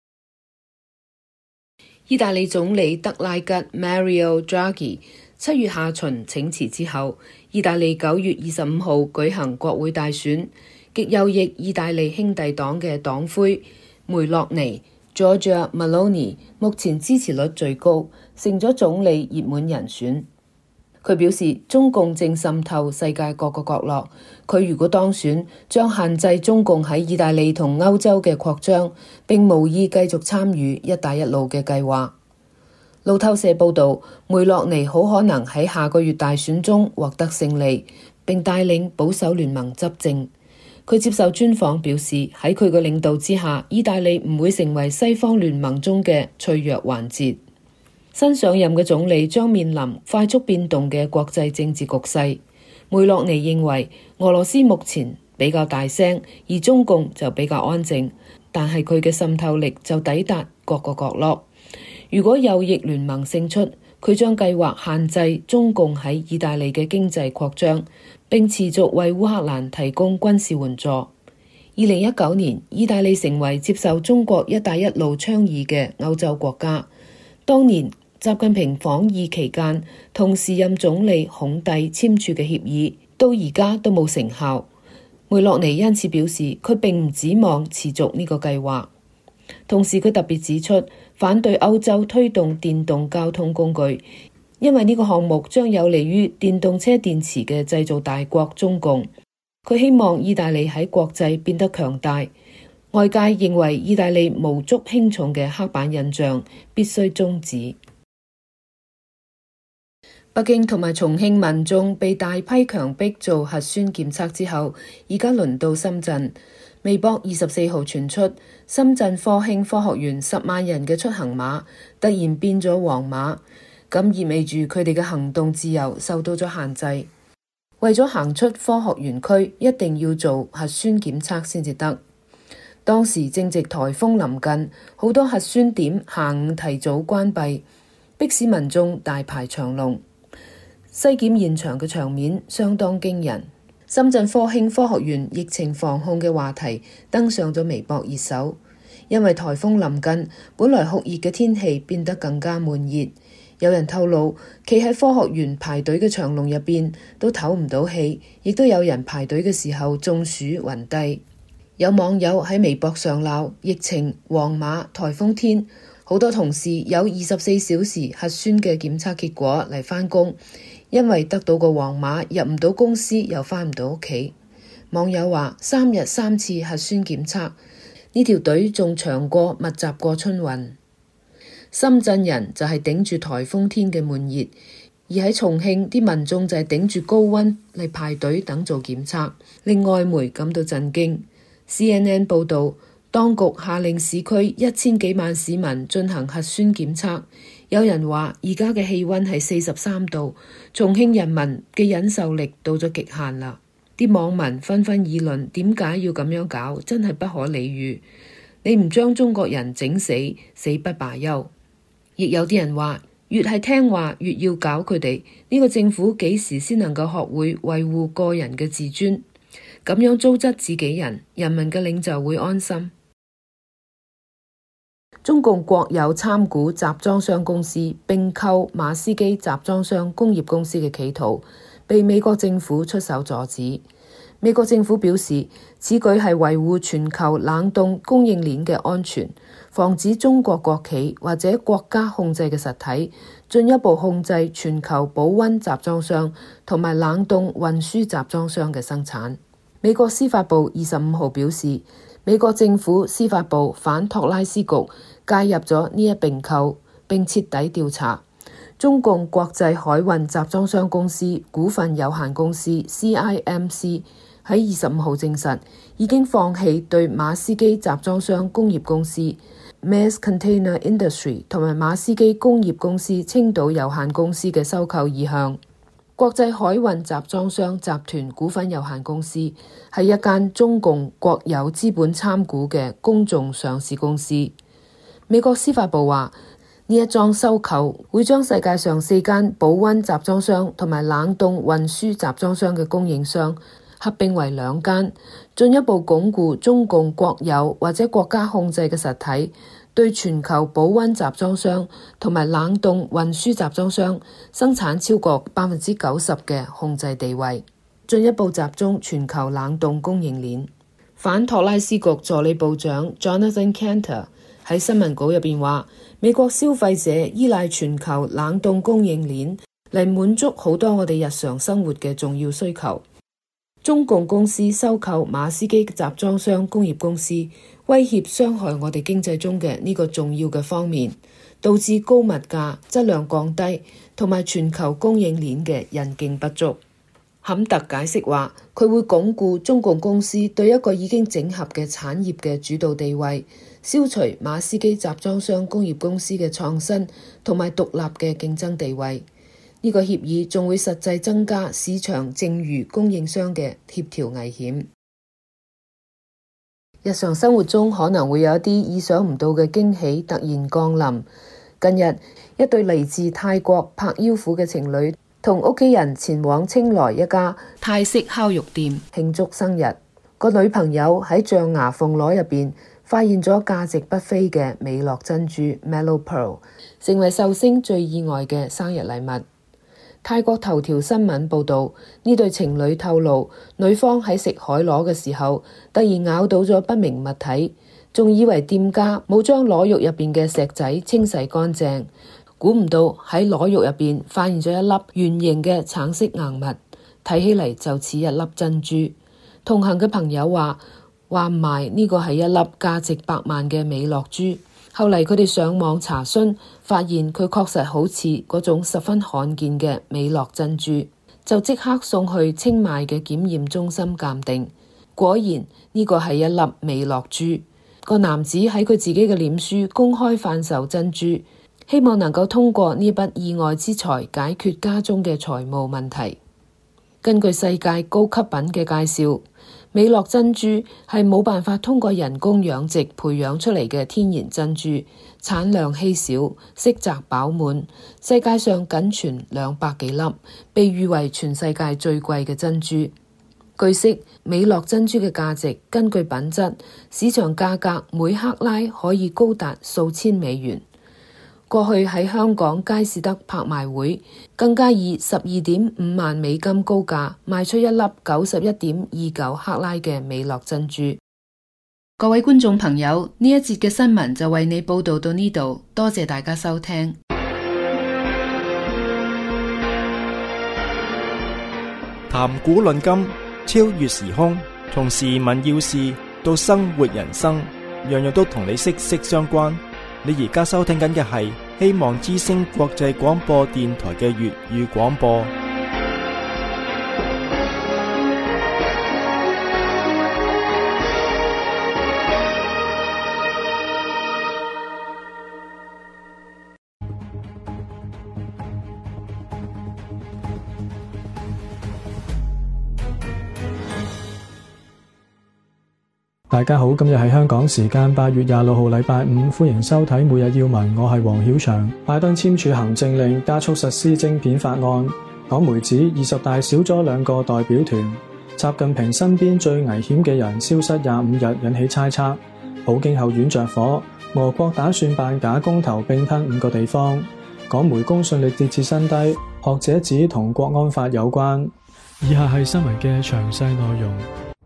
意大利總理德拉吉 Mario Draghi 七月下旬請辭之後，意大利九月二十五號舉行國會大選，極右翼意大利兄弟黨嘅黨魁梅洛尼 Giorgia Meloni 目前支持率最高，成咗總理熱門人選。佢表示，中共正滲透世界各個角落，佢如果當選，將限制中共喺意大利同歐洲嘅擴張，並無意繼續參與一帶一路嘅計劃。路透社報道，梅洛尼好可能喺下個月大選中獲得勝利，並帶領保守聯盟執政。佢接受專訪表示，喺佢嘅領導之下，意大利唔會成為西方聯盟中嘅脆弱環節。新上任嘅總理將面臨快速變動嘅國際政治局勢。梅洛尼認為俄羅斯目前比較大聲，而中共就比較安靜，但係佢嘅滲透力就抵達各個角落。如果右翼聯盟勝出，佢將計劃限制中共喺意大利嘅經濟擴張，並持續為烏克蘭提供軍事援助。二零一九年，意大利成為接受中國一帶一路倡議嘅歐洲國家。當年習近平訪意期間，同時任總理孔蒂簽署嘅協議，到而家都冇成效。梅洛尼因此表示，佢並唔指望持續呢個計劃。同時，佢特別指出，反對歐洲推動電動交通工具，因為呢個項目將有利於電動車電池嘅製造大國中共。佢希望意大利喺國際變得強大。外界認為意大利無足輕重嘅刻板印象必須終止。北京同埋重慶民眾被大批強迫做核酸檢測之後，而家輪到深圳。微博二十四號傳出，深圳科興科學園十萬人嘅出行碼突然變咗黃碼，咁意味住佢哋嘅行動自由受到咗限制。為咗行出科學園區，一定要做核酸檢測先至得。當時正值颱風臨近，好多核酸點下午提早關閉，迫使民眾大排長龍。篩檢現場嘅場面相當驚人。深圳科興科學園疫情防控嘅話題登上咗微博熱搜，因為颱風臨近，本來酷熱嘅天氣變得更加悶熱。有人透露，企喺科學園排隊嘅長龍入邊都唞唔到氣，亦都有人排隊嘅時候中暑暈低。有網友喺微博上鬧疫情黃碼颱風天，好多同事有二十四小時核酸嘅檢測結果嚟返工。因為得到個黃碼，入唔到公司又返唔到屋企。網友話三日三次核酸檢測，呢條隊仲長過密集過春運。深圳人就係頂住颱風天嘅悶熱，而喺重慶啲民眾就係頂住高溫嚟排隊等做檢測，令外媒感到震驚。C N N 報導，當局下令市區一千幾萬市民進行核酸檢測。有人話而家嘅氣溫係四十三度，重慶人民嘅忍受力到咗極限啦。啲網民紛紛議論，點解要咁樣搞？真係不可理喻。你唔將中國人整死，死不罷休。亦有啲人話， 越係聽話越要搞佢哋。呢個政府幾時先能夠學會維護個人嘅自尊？咁樣糟質自己人，人民嘅領袖會安心。中共國有參股集裝箱公司併購馬士基集裝箱工業公司嘅企圖，被美國政府出手阻止。美國政府表示，此舉係維護全球冷凍供應鏈嘅安全，防止中國國企或者國家控制嘅實體進一步控制全球保溫集裝箱同埋冷凍運輸集裝箱嘅生產。美國司法部二十五號表示，美國政府司法部反托拉斯局介入咗呢一併購，並徹底調查。中共國際海運集裝箱公司股份有限公司 C I M C 喺二十五號證實，已經放棄對馬士基集裝箱工業公司 Maersk Container Industry 同埋馬士基工業公司青島有限公司嘅收購意向。國際海運集裝箱集團股份有限公司係一間中共國有資本參股嘅公眾上市公司。美國司法部話，呢一樁收購會將世界上四間保溫集裝箱同埋冷凍運輸集裝箱嘅供應商合併為兩間，進一步鞏固中共國有或者國家控制嘅實體對全球保溫集裝箱同埋冷凍運輸集裝箱生產超過百分之九十嘅控制地位，進一步集中全球冷凍供應鏈。反托拉斯局助理部長 Jonathan Cantor 喺新聞稿入邊話，美國消費者依賴全球冷凍供應鏈嚟滿足好多我哋日常生活嘅重要需求。中共公司收購馬士基集裝箱工業公司，威脅傷害我哋經濟中嘅呢個重要嘅方面，導致高物價、質量降低同埋全球供應鏈嘅韌勁不足。坎特解釋話，佢會鞏固中共公司對一個已經整合嘅產業嘅主導地位，消除馬士基集裝箱工業公司嘅創新同埋獨立嘅競爭地位。呢個協議仲會實際增加市場剩餘供應商嘅協調危險。日常生活中可能會有一啲意想唔到嘅驚喜突然降臨。近日，一對嚟自泰國柏腰府嘅情侶同屋企人前往清萊一家泰式烤肉店慶祝生日。個女朋友喺象牙鳳螺入邊發現咗價值不菲嘅美樂珍珠 Mellow Pearl， 成為壽星最意外嘅生日禮物。泰國頭條新聞報道，呢對情侶透露，女方喺食海螺嘅時候突然咬到咗不明物體，仲以為店家冇將螺肉入邊嘅石仔清洗乾淨，估唔到喺螺肉入邊發現咗一粒圓形嘅橙色硬物，睇起嚟就似一粒珍珠。同行嘅朋友話，話唔埋呢個係一粒價值百萬嘅美樂珠。後嚟佢哋上網查詢，發現佢確實好似嗰種十分罕見嘅美樂珍珠，就即刻送去清邁嘅檢驗中心鑑定。果然呢個係一粒美樂珠。個男子喺佢自己嘅臉書公開販售珍珠，希望能夠通過呢筆意外之財解決家中嘅財務問題。根據世界高級品嘅介紹，美樂珍珠係冇辦法通過人工養殖培養出嚟嘅天然珍珠，產量稀少，色澤飽滿，世界上僅存兩百幾粒，被譽為全世界最貴嘅珍珠。據悉，美樂珍珠嘅價值根據品質，市場價格每克拉可以高達數千美元。過去喺香港佳士得拍賣會，更加以十二點五萬美金高價賣出一粒九十一點二九克拉嘅美樂珍珠。各位觀眾朋友，呢一節嘅新聞就為你報道到呢度，多謝大家收聽。 談古論今，超越時空，從時聞要事到生活人生，樣樣都同你息息相關。你而家收聽緊嘅係希望之聲國際廣播電台嘅粵語廣播。 大家好，今日係香港時間八月廿六號禮拜五，歡迎收睇每日要聞，我係黃曉翔。拜登簽署行政令加速實施晶片法案，港媒指二十大少咗兩個代表團，習近平身邊最危險嘅人消失廿五日，引起猜測。普京後院着火，俄國打算辦假公投並吞五個地方，港媒公信力跌至新低，學者指同國安法有關。以下係新聞嘅詳細內容。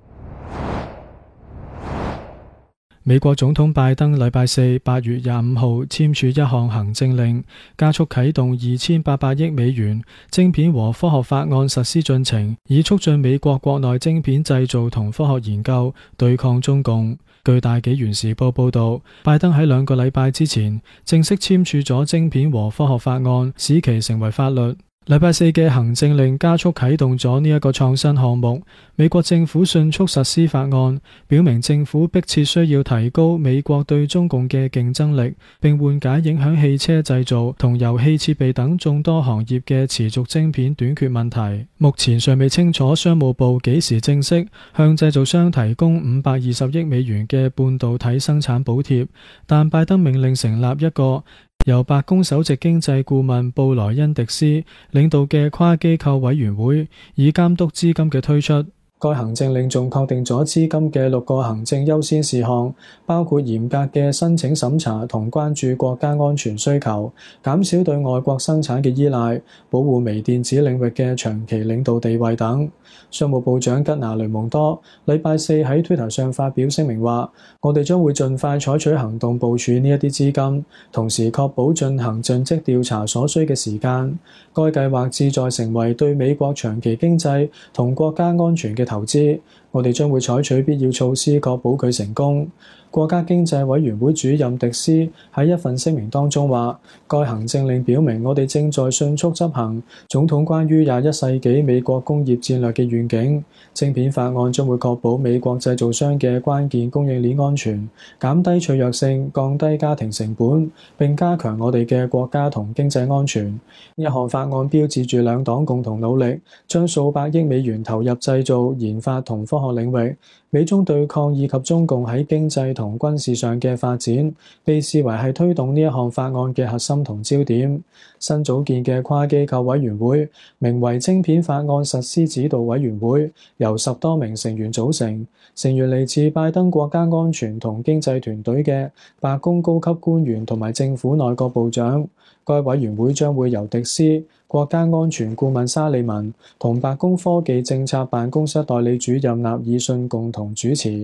美國總統拜登禮拜四八月廿五號簽署一項行政令，加速啟動二千八百億美元晶片和科學法案實施進程，以促進美國國內晶片製造同科學研究，對抗中共。據大紀元時報報道，拜登喺兩個禮拜之前正式簽署咗晶片和科學法案，使其成為法律。禮拜四嘅行政令加速啟動咗呢一個創新項目，美國政府迅速實施法案，表明政府迫切需要提高美國對中共嘅競爭力，並緩解影響汽車製造同遊戲設備等眾多行業嘅持續晶片短缺問題。目前尚未清楚商務部幾時正式向製造商提供五百二十億美元嘅半導體生產補貼，但拜登命令成立一個由白宮首席經濟顧問布萊恩迪斯領導嘅跨機構委員會，以監督資金嘅推出。該行政令仲確定咗資金嘅六個行政優先事項，包括嚴格嘅申請審查同關注國家安全需求，減少對外國生產嘅依賴，保護微電子領域嘅長期領導地位等。商務部長吉拿雷蒙多禮拜四喺 Twitter 上發表聲明話，我哋將會盡快採取行動部署呢一啲資金，同時確保進行盡職調查所需嘅時間。該計劃旨在成為對美國長期經濟同國家安全嘅投資，我哋將會採取必要措施確保佢成功。國家經濟委員會主任迪斯喺一份聲明當中話，該行政令表明我哋正在迅速執行總統關於廿一世紀美國工業戰略嘅願景。晶片法案將會確保美國製造商嘅關鍵供應鏈安全，減低脆弱性，降低家庭成本，並加強我哋嘅國家同經濟安全。呢一項法案標誌住兩黨共同努力，將數百億美元投入製造、研發同科學領域。美中對抗以及中共喺經濟同軍事上嘅發展，被視為係推動呢一項法案嘅核心同焦點。新組建嘅跨機構委員會，名為晶片法案實施指導委員會，由十多名成員組成，成員嚟自拜登國家安全同經濟團隊嘅白宮高級官員同埋政府內閣部長。該委員會將會由迪斯、國家安全顧問沙利文同白宮科技政策辦公室代理主任納爾遜共同主持。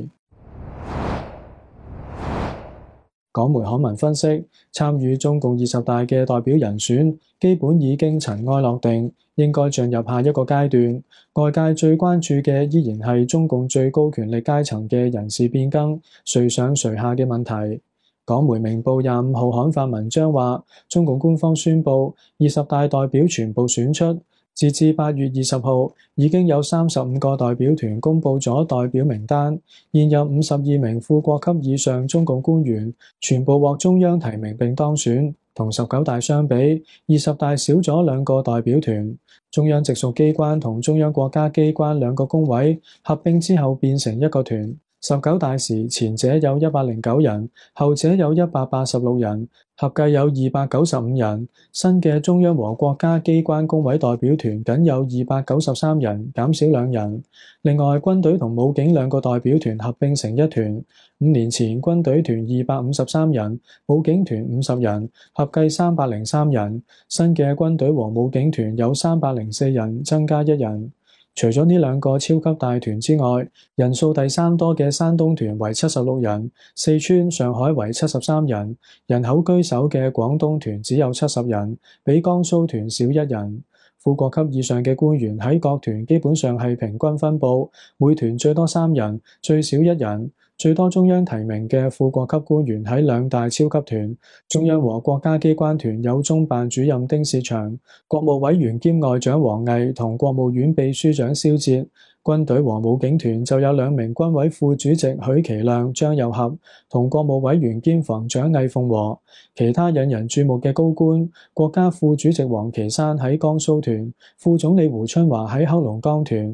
港媒刊文分析，參與中共二十大嘅代表人選基本已經塵埃落定，應該進入下一個階段。外界最關注嘅依然係中共最高權力階層嘅人事變更，誰上誰下嘅問題。港媒明報廿五號刊發文章話，中共官方宣布二十大代表全部選出，截至八月二十號已經有三十五個代表團公佈咗代表名單，現有五十二名副國級以上中共官員全部獲中央提名並當選，同十九大相比，二十大少咗兩個代表團。中央直屬機關同中央國家機關兩個宮位合併之後變成一個團。十九大時，前者有一百零九人，後者有一百八十六人，合計有二百九十五人。新嘅中央和國家機關工委代表團僅有二百九十三人，減少兩人。另外，軍隊同武警兩個代表團合併成一團。五年前，軍隊團二百五十三人，武警團五十人，合計三百零三人。新嘅軍隊和武警團有三百零四人，增加一人。除咗呢兩個超級大團之外，人數第三多嘅山東團為七十六人，四川、上海為七十三人，人口居首嘅廣東團只有七十人，比江蘇團少一人。副國級以上嘅官員喺各團基本上係平均分佈，每團最多三人，最少一人。最多中央提名嘅副國級官員喺兩大超級團，中央和國家機關團有中辦主任丁薛祥、國務委員兼外長王毅同國務院秘書長蕭捷。軍隊和武警團就有兩名軍委副主席許其亮、張又俠同國務委員兼防長魏鳳和。其他引人注目嘅高官，國家副主席王岐山喺江蘇團，副總理胡春華喺黑龍江團。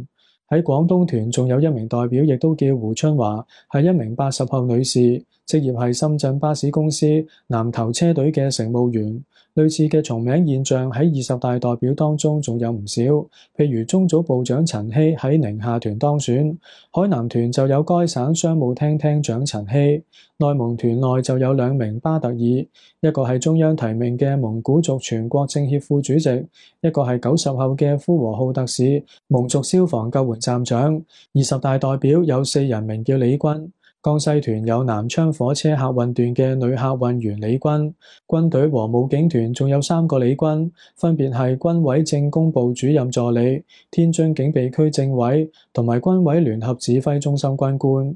喺廣東團仲有一名代表，亦都叫胡春華，係一名八十後女士，職業係深圳巴士公司南頭車隊嘅乘務員。類似嘅重名現象喺二十大代表當中仲有唔少，譬如中組部長陳希喺寧夏團當選，海南團就有該省商務廳廳長陳希，內蒙團內就有兩名巴特爾，一個係中央提名嘅蒙古族全國政協副主席，一個係九十後嘅呼和浩特市蒙族消防救援站長。二十大代表有四人名叫李軍。江西團有南昌火車客運段嘅女客運員李軍，軍隊和武警團仲有三個李軍，分別係軍委政工部主任助理、天津警備區政委同埋軍委聯合指揮中心軍官。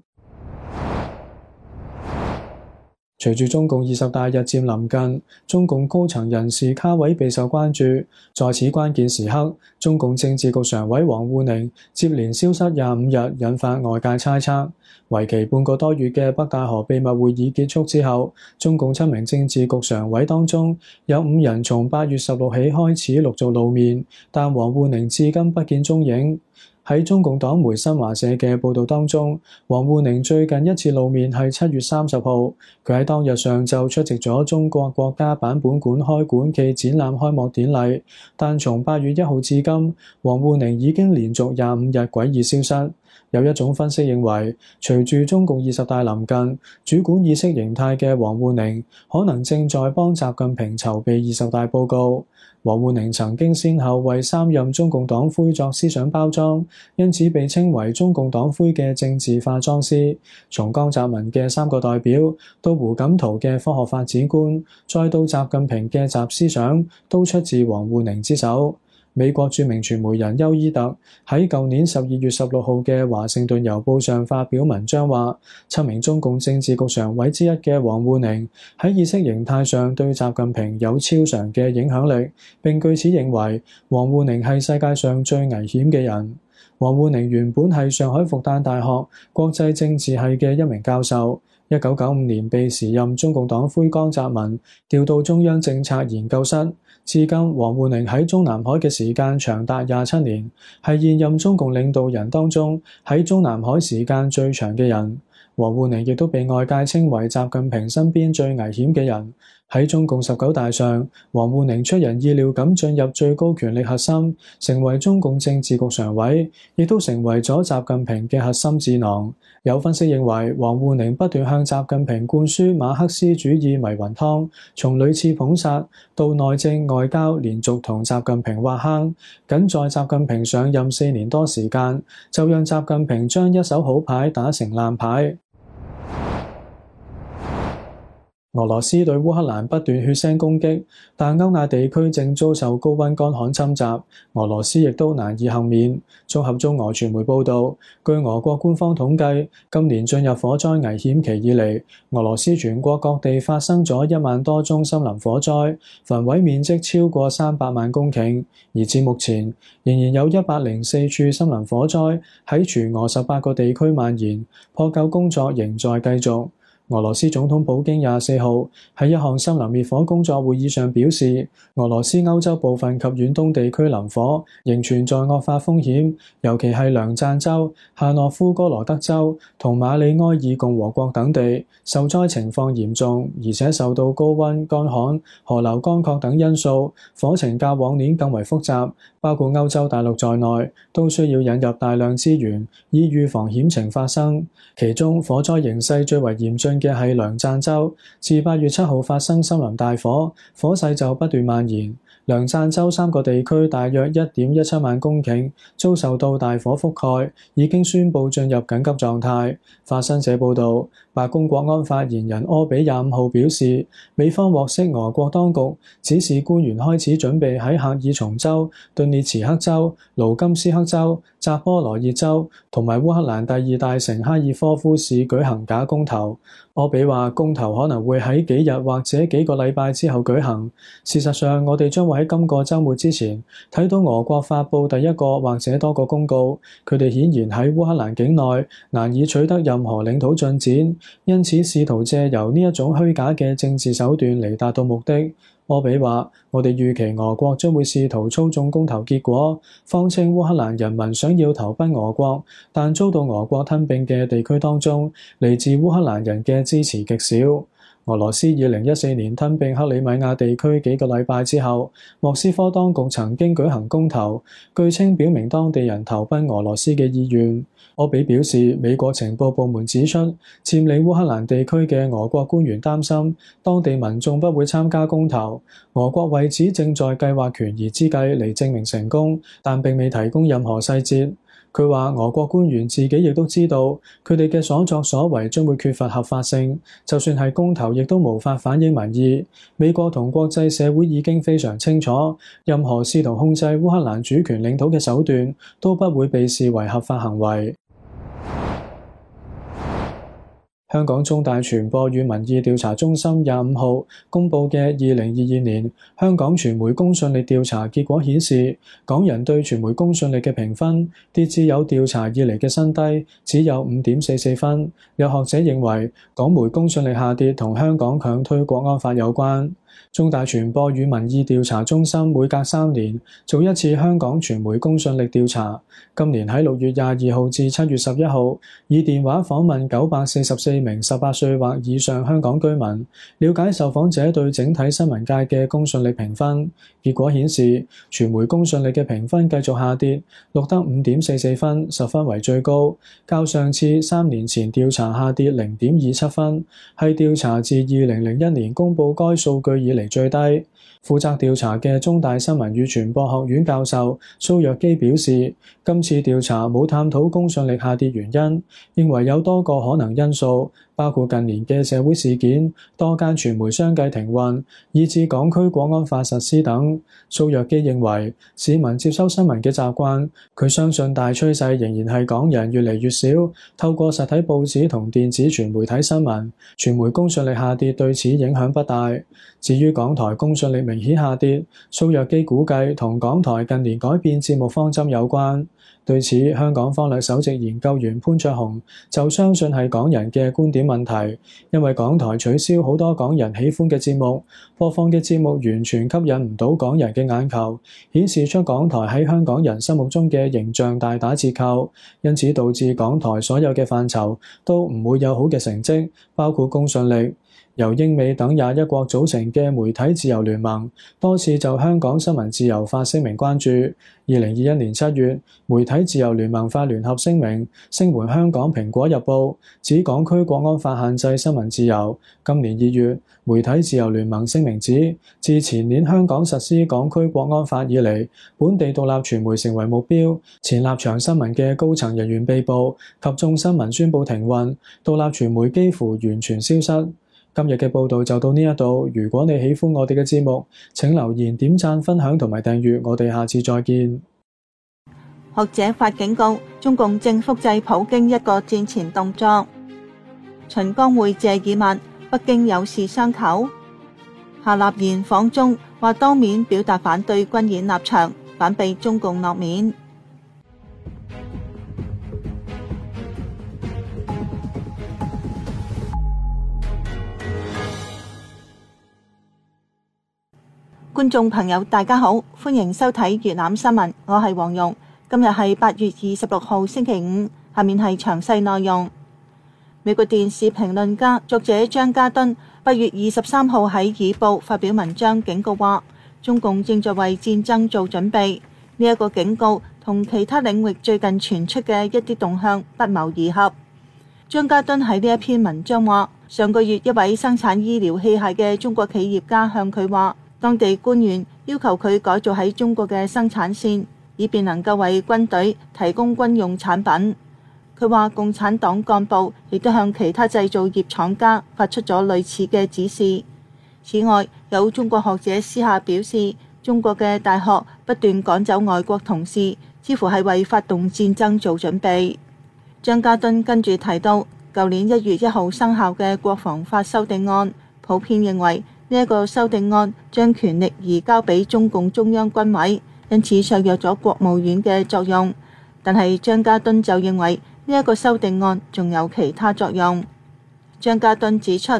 隨住中共二十大日漸臨近，中共高層人事卡位備受關注。在此關鍵時刻，中共政治局常委王滬寧接連消失廿五日，引發外界猜測。為期半個多月嘅北戴河秘密會議結束之後，中共七名政治局常委當中有五人從八月十六起開始陸續露面，但王滬寧至今不見蹤影。喺中共黨媒新華社嘅報導當中，王滬寧最近一次露面係七月三十號，佢喺當日上晝出席咗中國國家版本館開館暨展覽開幕典禮，但從八月一號至今，王滬寧已經連續廿五日詭異消失。有一種分析認為，隨住中共二十大臨近，主管意識形態嘅王滬寧可能正在幫習近平籌備二十大報告。王滬寧曾經先後為三任中共黨魁作思想包裝，因此被稱為中共黨魁嘅政治化妝師。從江澤民嘅三個代表，到胡錦濤嘅科學發展觀，再到習近平嘅習思想，都出自王滬寧之手。美國著名傳媒人邱伊特喺舊年十二月十六號嘅華盛頓郵報上發表文章話，七名中共政治局常委之一嘅王滬寧喺意識形態上對習近平有超常嘅影響力，並據此認為王滬寧係世界上最危險嘅人。王滬寧原本係上海復旦大學國際政治系嘅一名教授，一九九五年被時任中共黨魁江澤民調到中央政策研究室。至今，王滬寧喺中南海嘅時間長達廿七年，係現任中共領導人當中喺中南海時間最長嘅人。王滬寧亦都被外界稱為習近平身邊最危險嘅人。喺中共十九大上，王滬寧出人意料咁進入最高權力核心，成為中共政治局常委，亦都成為咗習近平嘅核心智囊。有分析認為，王滬寧不斷向習近平灌輸馬克思主義迷魂湯，從屢次捧殺到內政外交連續同習近平挖坑，僅在習近平上任四年多時間，就讓習近平將一手好牌打成爛牌。俄羅斯對烏克蘭不斷血腥攻擊，但歐亞地區正遭受高溫乾旱侵襲，俄羅斯亦都難以幸免。綜合中俄傳媒報導，據俄國官方統計，今年進入火災危險期以嚟，俄羅斯全國各地發生咗一萬多宗森林火災，焚毀面積超過三百萬公頃。而至目前，仍然有一百零四處森林火災喺全俄十八個地區蔓延，撲救工作仍在繼續。俄羅斯總統普京廿四號喺一項森林滅火工作會議上表示，俄羅斯歐洲部分及遠東地區林火仍存在惡化風險，尤其係梁贊州、夏諾夫哥羅德州同馬里埃爾共和國等地受災情況嚴重，而且受到高溫、乾旱、河流乾涸等因素，火情較往年更為複雜，包括歐洲大陸在內，都需要引入大量資源以預防險情發生。其中火災形勢最為嚴峻嘅係梁贊州，自八月七號發生森林大火，火勢就不斷蔓延。梁贊州三個地區大約一點一七萬公頃遭受到大火覆蓋，已經宣布進入緊急狀態。法新社報導，白宮國安發言人柯比廿五號表示，美方獲悉俄國當局指示官員開始準備喺赫爾松州、頓涅茨克州、盧甘斯克州、扎波羅熱州同埋烏克蘭第二大城哈爾科夫市舉行假公投。柯比話，公投可能會喺幾日或者幾個禮拜之後舉行。事實上，我哋將會喺今個週末之前睇到俄國發布第一個或者多個公告。佢哋顯然喺烏克蘭境內難以取得任何領土進展，因此試圖借由呢一種虛假嘅政治手段嚟達到目的。 柯比話：我哋預期俄國將會試圖操縱公投結果，謊稱烏克蘭人民想要投奔俄國，但遭到俄國吞併嘅地區當中，嚟自烏克蘭人嘅支持極少。俄羅斯二零一四年吞併克里米亞地區幾個禮拜之後，莫斯科當局曾經舉行公投，據稱表明當地人投奔俄羅斯嘅意願。柯比表示，美國情報部門指出，佔領烏克蘭地區嘅俄國官員擔心當地民眾不會參加公投，俄國為此正在計劃權宜之計嚟證明成功，但並未提供任何細節。佢話俄國官員自己亦都知道，佢哋嘅所作所為將會缺乏合法性，就算係公投亦都無法反映民意。美國同國際社會已經非常清楚，任何試圖控制烏克蘭主權領土嘅手段都不會被視為合法行為。香港中大傳播與民意調查中心廿五號公佈嘅二零二二年香港傳媒公信力調查結果顯示，港人對傳媒公信力嘅評分跌至有調查以嚟嘅新低，只有五點四四分。有學者認為，港媒公信力下跌同香港強推國安法有關。中大傳播與民意調查中心每隔三年做一次香港傳媒公信力調查，今年喺六月廿二號至七月十一號，以電話訪問九百四十四名十八歲或以上香港居民，了解受訪者對整體新聞界嘅公信力評分。結果顯示，傳媒公信力嘅評分繼續下跌，錄得五點四四分，十分為最高，較上次三年前調查下跌零點二七分，係調查自二零零一年公佈該數據以嚟最低。負責調查嘅中大新聞與傳播學院教授蘇若基表示，今次調查冇探討公信力下跌原因，認為有多個可能因素，包括近年嘅社會事件、多間傳媒相繼停運，以至港區國安法實施等。蘇若基認為市民接收新聞嘅習慣，佢相信大趨勢仍然係港人越嚟越少透過實體報紙同電子傳媒睇新聞，傳媒公信力下跌對此影響不大。至於港台公信力明顯下跌，蘇若基估計同港台近年改變節目方針有關。對此，香港方略首席研究員潘卓雄就相信係港人嘅觀點問題，因為港台取消好多港人喜歡嘅節目，播放嘅節目完全吸引唔到港人嘅眼球，顯示出港台喺香港人心目中嘅形象大打折扣，因此導致港台所有嘅範疇都唔會有好嘅成績，包括公信力。由英美等廿一國組成嘅媒體自由聯盟多次就香港新聞自由發聲明關注。二零二一年七月，媒體自由聯盟發聯合聲明，聲援香港蘋果日報，指港區國安法限制新聞自由。今年二月，媒體自由聯盟聲明指，自前年香港實施港區國安法以嚟，本地獨立傳媒成為目標，前立場新聞嘅高層人員被捕，及眾新聞宣布停運，獨立傳媒幾乎完全消失。今日嘅報道就到呢一度，如果你喜歡我哋嘅節目，請留言、點讚、分享同埋訂閱，我哋下次再見。 學者發警告，中共正複製普京一個戰前動作。秦剛會謝爾曼，北京有事商討。夏立言訪中，話當面表達反對軍演立場，反被中共落面。觀眾朋友大家好，歡迎收睇粵覽新聞，我係黃蓉。今日係八月二十六號星期五，下面係詳細內容。美國電視評論家作者張家敦八月二十三號喺《議報》發表文章警告話，中共正在為戰爭做準備。呢一個警告同其他領域最近傳出嘅一啲動向不謀而合。張家敦喺呢一篇文章話，上個月一位生產醫療器械嘅中國企業家向佢話，當地官員要求佢改造喺中國嘅生產線，以便能夠為軍隊提供軍用產品。佢話共產黨幹部亦都向其他製造業廠家發出咗類似嘅指示。此外，有中國學者私下表示，中國嘅大學不斷趕走外國同事，似乎係為發動戰爭做準備。張家敦跟住提到，舊年一月一號生效嘅國防法修訂案，普遍認為呢一個修訂案將權力移交俾中共中央軍委，因此削弱咗國務院嘅作用。但係張家敦就認為呢一個修訂案仲有其他作用。張家敦指出，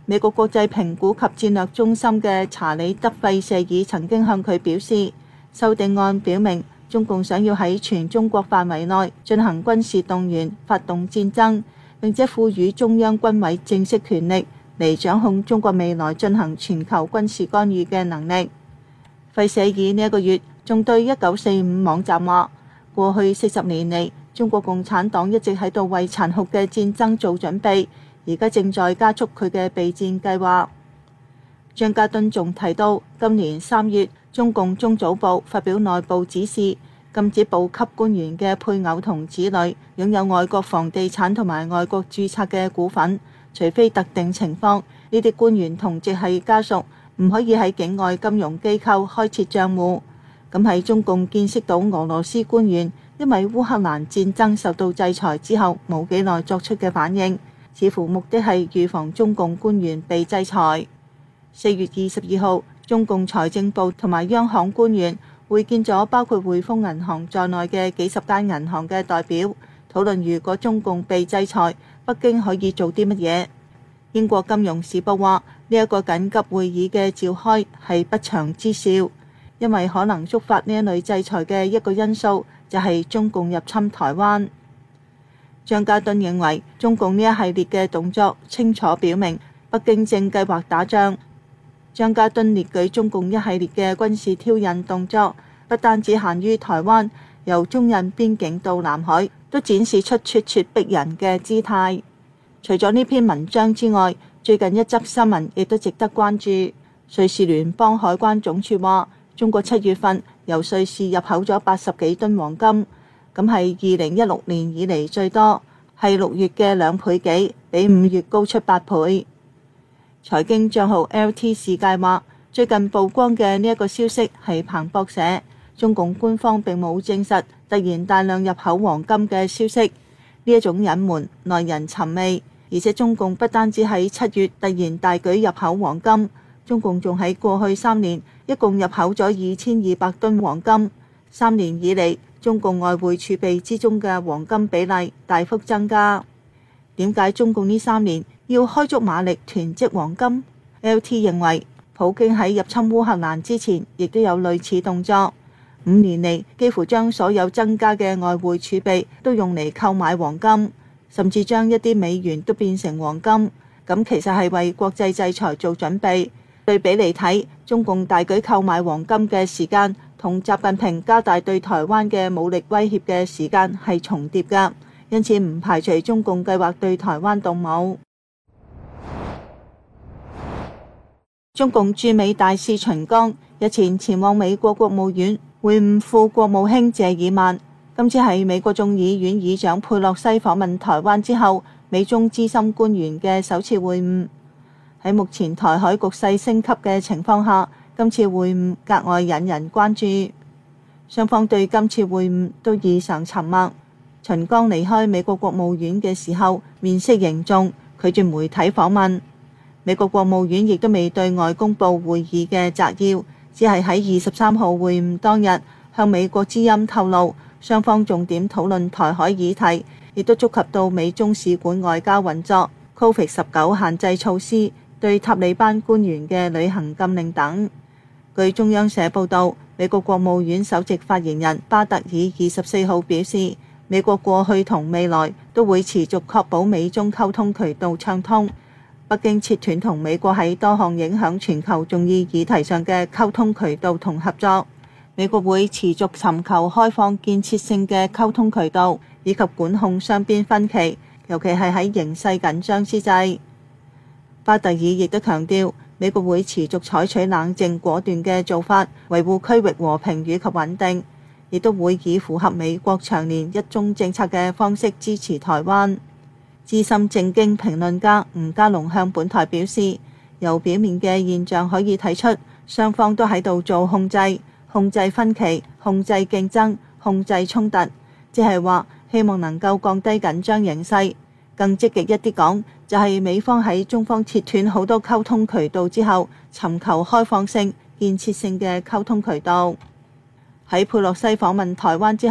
美國國際評估及戰略中心嘅查理德費舍爾曾經向佢表示，修訂案表明中共想要喺全中國範圍內進行軍事動員、發動戰爭，並且賦予中央軍委正式權力嚟掌控中國未來進行全球軍事干預嘅能力。費舍爾呢一個月仲對一九四五網站話，過去四十年嚟，中國共產黨一直喺度為殘酷嘅戰爭做準備，而家正在加速佢嘅備戰計劃。張家敦仲提到，今年三月，中共中組部發表內部指示，禁止部級官員嘅配偶同子女擁有外國房地產同埋外國註冊嘅股份，除非特定情況，呢啲官員同直系家屬唔可以喺境外金融機構開設帳戶。咁喺中共見識到俄羅斯官員因為烏克蘭戰爭受到制裁之後冇幾耐作出嘅反應，似乎目的係預防中共官員被制裁。四月二十二號，中共財政部同埋央行官員會見咗包括匯豐銀行在內嘅幾十間銀行嘅代表，討論如果中共被制裁，北京可以做啲乜嘢。英國金融時報話，呢一個緊急會議嘅召開係不祥之兆，因為可能觸發呢一類制裁嘅一個因素就係中共入侵台灣。張家敦認為，中共呢一系列嘅動作清楚表明北京正計劃打仗。張家敦列舉中共一系列嘅軍事挑釁動作，不單只限於台灣，由中印邊境到南海，都展示出咄咄逼人嘅姿態。除咗呢篇文章之外，最近一則新聞亦都值得關注。瑞士聯邦海關總署話，中國七月份由瑞士入口咗八十幾噸黃金，咁係二零一六年以嚟最多，係六月嘅兩倍幾，比五月高出八倍。財經賬號 L T 世界話，最近曝光嘅呢一個消息係彭博社，中共官方並冇證實突然大量入口黃金嘅消息，呢一種隱瞞耐人尋味。而且中共不單止喺七月突然大舉入口黃金，中共仲喺過去三年一共入口咗二千二百噸黃金。三年以嚟，中共外匯儲備之中嘅黃金比例大幅增加。點解中共呢三年要開足馬力囤積黃金？ L T 認為，普京喺入侵烏克蘭之前，亦都有類似動作。五年嚟，幾乎將所有增加嘅外匯儲備都用嚟購買黃金，甚至將一啲美元都變成黃金。咁其實係為國際制裁做準備。對比嚟睇，中共大舉購買黃金嘅時間，同習近平加大對台灣嘅武力威脅嘅時間係重疊㗎。因此唔排除中共計劃對台灣動武。中共駐美大使秦剛日前前往美國國務院會晤副國務卿謝爾曼，今次係美國眾議院議長佩洛西訪問台灣之後，美中資深官員嘅首次會晤。喺目前台海局勢升級嘅情況下，今次會晤格外引人關注。雙方對今次會晤都異常沉默。秦剛離開美國國務院嘅時候，面色凝重，拒絕媒體訪問。美國國務院亦都未對外公佈會議嘅摘要，只係喺二十三號會晤當日向美國之音透露，雙方重點討論台海議題，亦都觸及到美中使館外交運作、Covid 十九 限制措施、對塔利班官員嘅旅行禁令等。據中央社報導，美國國務院首席發言人巴特爾二十四號表示，美國過去同未來都會持續確保美中溝通渠道暢通。北京切斷同美國喺多項影響全球重要議題上嘅溝通渠道同合作。美國會持續尋求開放建設性嘅溝通渠道，以及管控雙邊分歧，尤其係喺形勢緊張之際。巴特爾亦都強調，美國會持續採取冷靜果斷嘅做法，維護區域和平與及穩定。亦都會以符合美國長年一中政策嘅方式支持台灣。資深政經評論家吳家龍向本台表示，由表面嘅現象可以睇出，雙方都喺度做控制、控制分歧、控制競爭、控制衝突，即係話希望能夠降低緊張形勢。更積極一啲講，就係、是、美方喺中方切斷好多溝通渠道之後，尋求開放性、建設性嘅溝通渠道。喺佩洛西訪問台灣之後，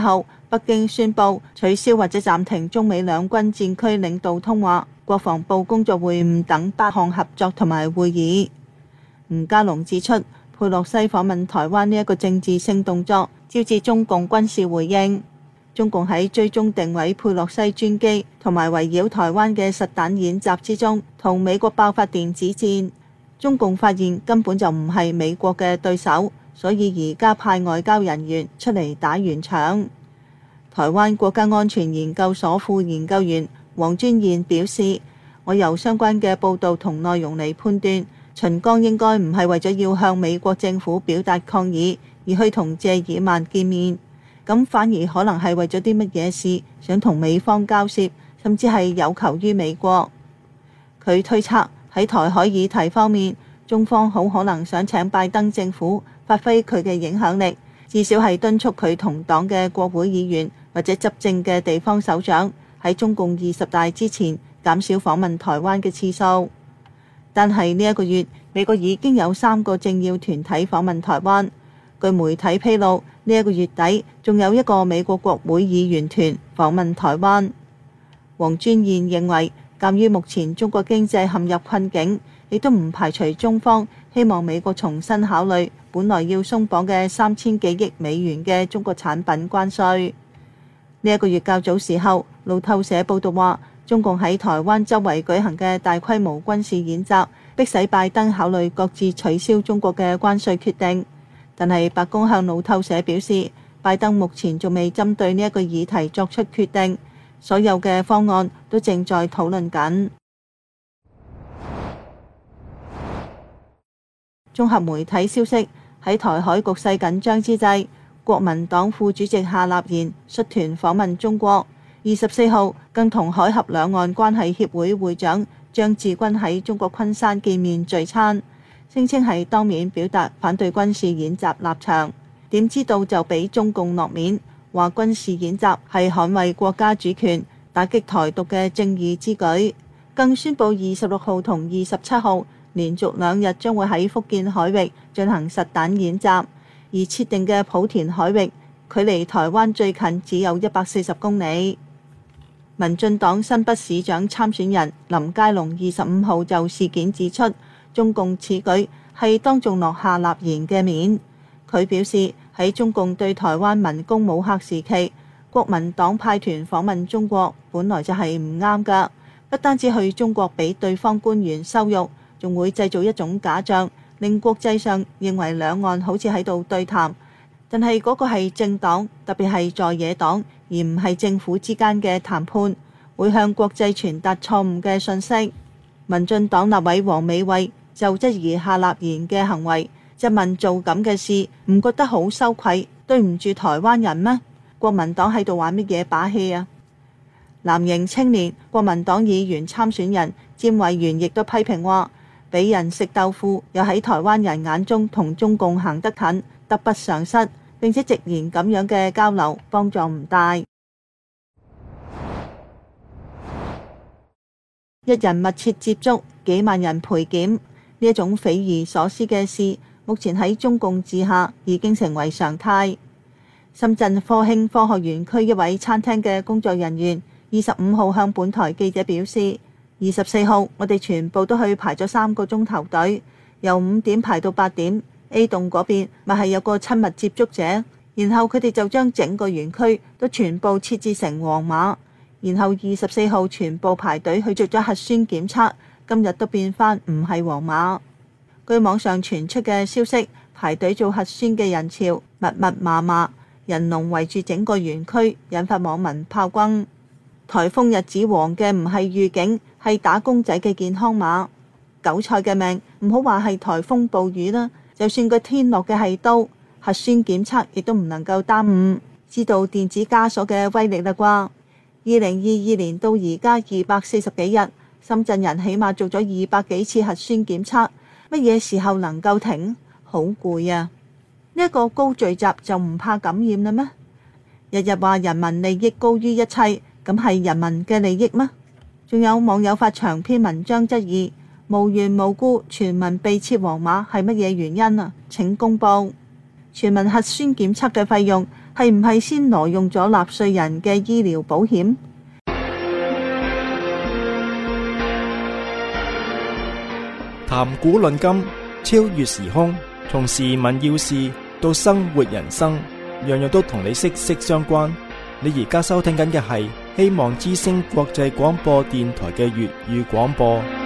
北京宣布取消或者暫停中美兩軍戰區領導通話、國防部工作會晤等八項合作同埋會議。吳家龍指出，佩洛西訪問台灣呢一個政治性動作，招致中共軍事回應。中共喺追蹤定位佩洛西專機同埋圍繞台灣嘅實彈演習之中，同美國爆發電子戰。中共發現根本就唔係美國嘅對手，所以而家派外交人員出嚟打圓場。台灣國家安全研究所副研究員黃尊彥表示，我由相關嘅報導同內容嚟判斷，秦剛應該唔係為咗要向美國政府表達抗議而去同謝爾曼見面，咁反而可能係為咗啲乜嘢事想同美方交涉，甚至係有求於美國。佢推測喺台海議題方面，中方好可能想請拜登政府發揮佢嘅影響力，至少係敦促佢同黨嘅國會議員或者執政嘅地方首長喺中共二十大之前減少訪問台灣嘅次數。但係呢一個月，美國已經有三個政要團體訪問台灣。據媒體披露，呢一個月底仲有一個美國國會議員團訪問台灣。黃尊彥認為，鑑於目前中國經濟陷入困境，亦都唔排除中方希望美國重新考慮本來要鬆綁嘅三千幾億美元嘅中國產品關稅。呢一個月較早時候，路透社報道話，中共喺台灣周圍舉行嘅大規模軍事演習，迫使拜登考慮各自取消中國嘅關稅決定。但係白宮向路透社表示，拜登目前仲未針對呢一個議題作出決定，所有嘅方案都正在討論緊。綜合媒體消息，喺台海局勢緊張之際，國民黨副主席夏立言率團訪問中國，二十四號更同海峽兩岸關係協會會長張志軍喺中國昆山見面聚餐，聲稱係當面表達反對軍事演習立場。點知道就俾中共落面，話軍事演習係捍衛國家主權、打擊台獨嘅正義之舉，更宣布二十六號同二十七號連續兩日將會喺福建海域進行實彈演習，而設定嘅莆田海域距離台灣最近只有一百四十公里。民進黨新北市長參選人林佳龍二十五號就事件指出，中共此舉係當眾落夏立言嘅面。佢表示，喺中共對台灣文攻武嚇時期，國民黨派團訪問中國本來就係唔啱㗎，不單止去中國俾對方官員羞辱，仲會製造一種假象，令國際上認為兩岸好似喺度對談，但係嗰個係政黨，特別係在野黨，而唔係政府之間嘅談判，會向國際傳達錯誤嘅信息。民進黨立委黃美惠就質疑夏立言嘅行為，質問做咁嘅事唔覺得好羞愧，對唔住台灣人咩？國民黨喺度玩乜嘢把戲啊？藍營青年國民黨議員參選人詹委員亦都批評話，俾人食豆腐又喺台灣人眼中同中共行得近，得不償失，並且直言咁樣嘅交流幫助唔大。一人密切接觸，幾萬人陪檢，呢一種匪夷所思嘅事，目前喺中共治下已經成為常態。深圳科興科學園區一位餐廳嘅工作人員二十五號向本台記者表示，二十四號我哋全部都去排咗三個鐘頭隊，由五點排到八點。A 棟嗰邊咪係有個親密接觸者，然後佢哋就將整個園區都全部設置成黃碼，然後二十四號全部排隊去做咗核酸檢測，今日都變返唔係黃碼。據網上傳出嘅消息，排隊做核酸嘅人潮密密麻麻，人龍圍住整個園區，引發網民炮轟。颱風日子黃嘅唔係預警，係打工仔嘅健康碼。韭菜嘅命唔好話係颱風暴雨啦，就算個天落嘅係刀，核酸檢測亦都唔能夠耽誤。知道電子枷鎖嘅威力啦啩？二零二二年到而家二百四十幾日，深圳人起碼做咗二百幾次核酸檢測，乜嘢時候能夠停？好攰啊！呢一個高聚集就唔怕感染啦咩？日日話人民利益高於一切，咁係人民嘅利益咩？仲有網友發長篇文章質疑，無緣無故全民被設黃碼係乜嘢原因啊？請公佈。全民核酸檢測嘅費用係唔係先挪用咗納稅人嘅醫療保險？ 談古論今，超越時空，從時聞要事到生活人生，樣樣都同你息息相關。你而家收聽緊嘅係希望之聲國際廣播電台嘅粵語廣播。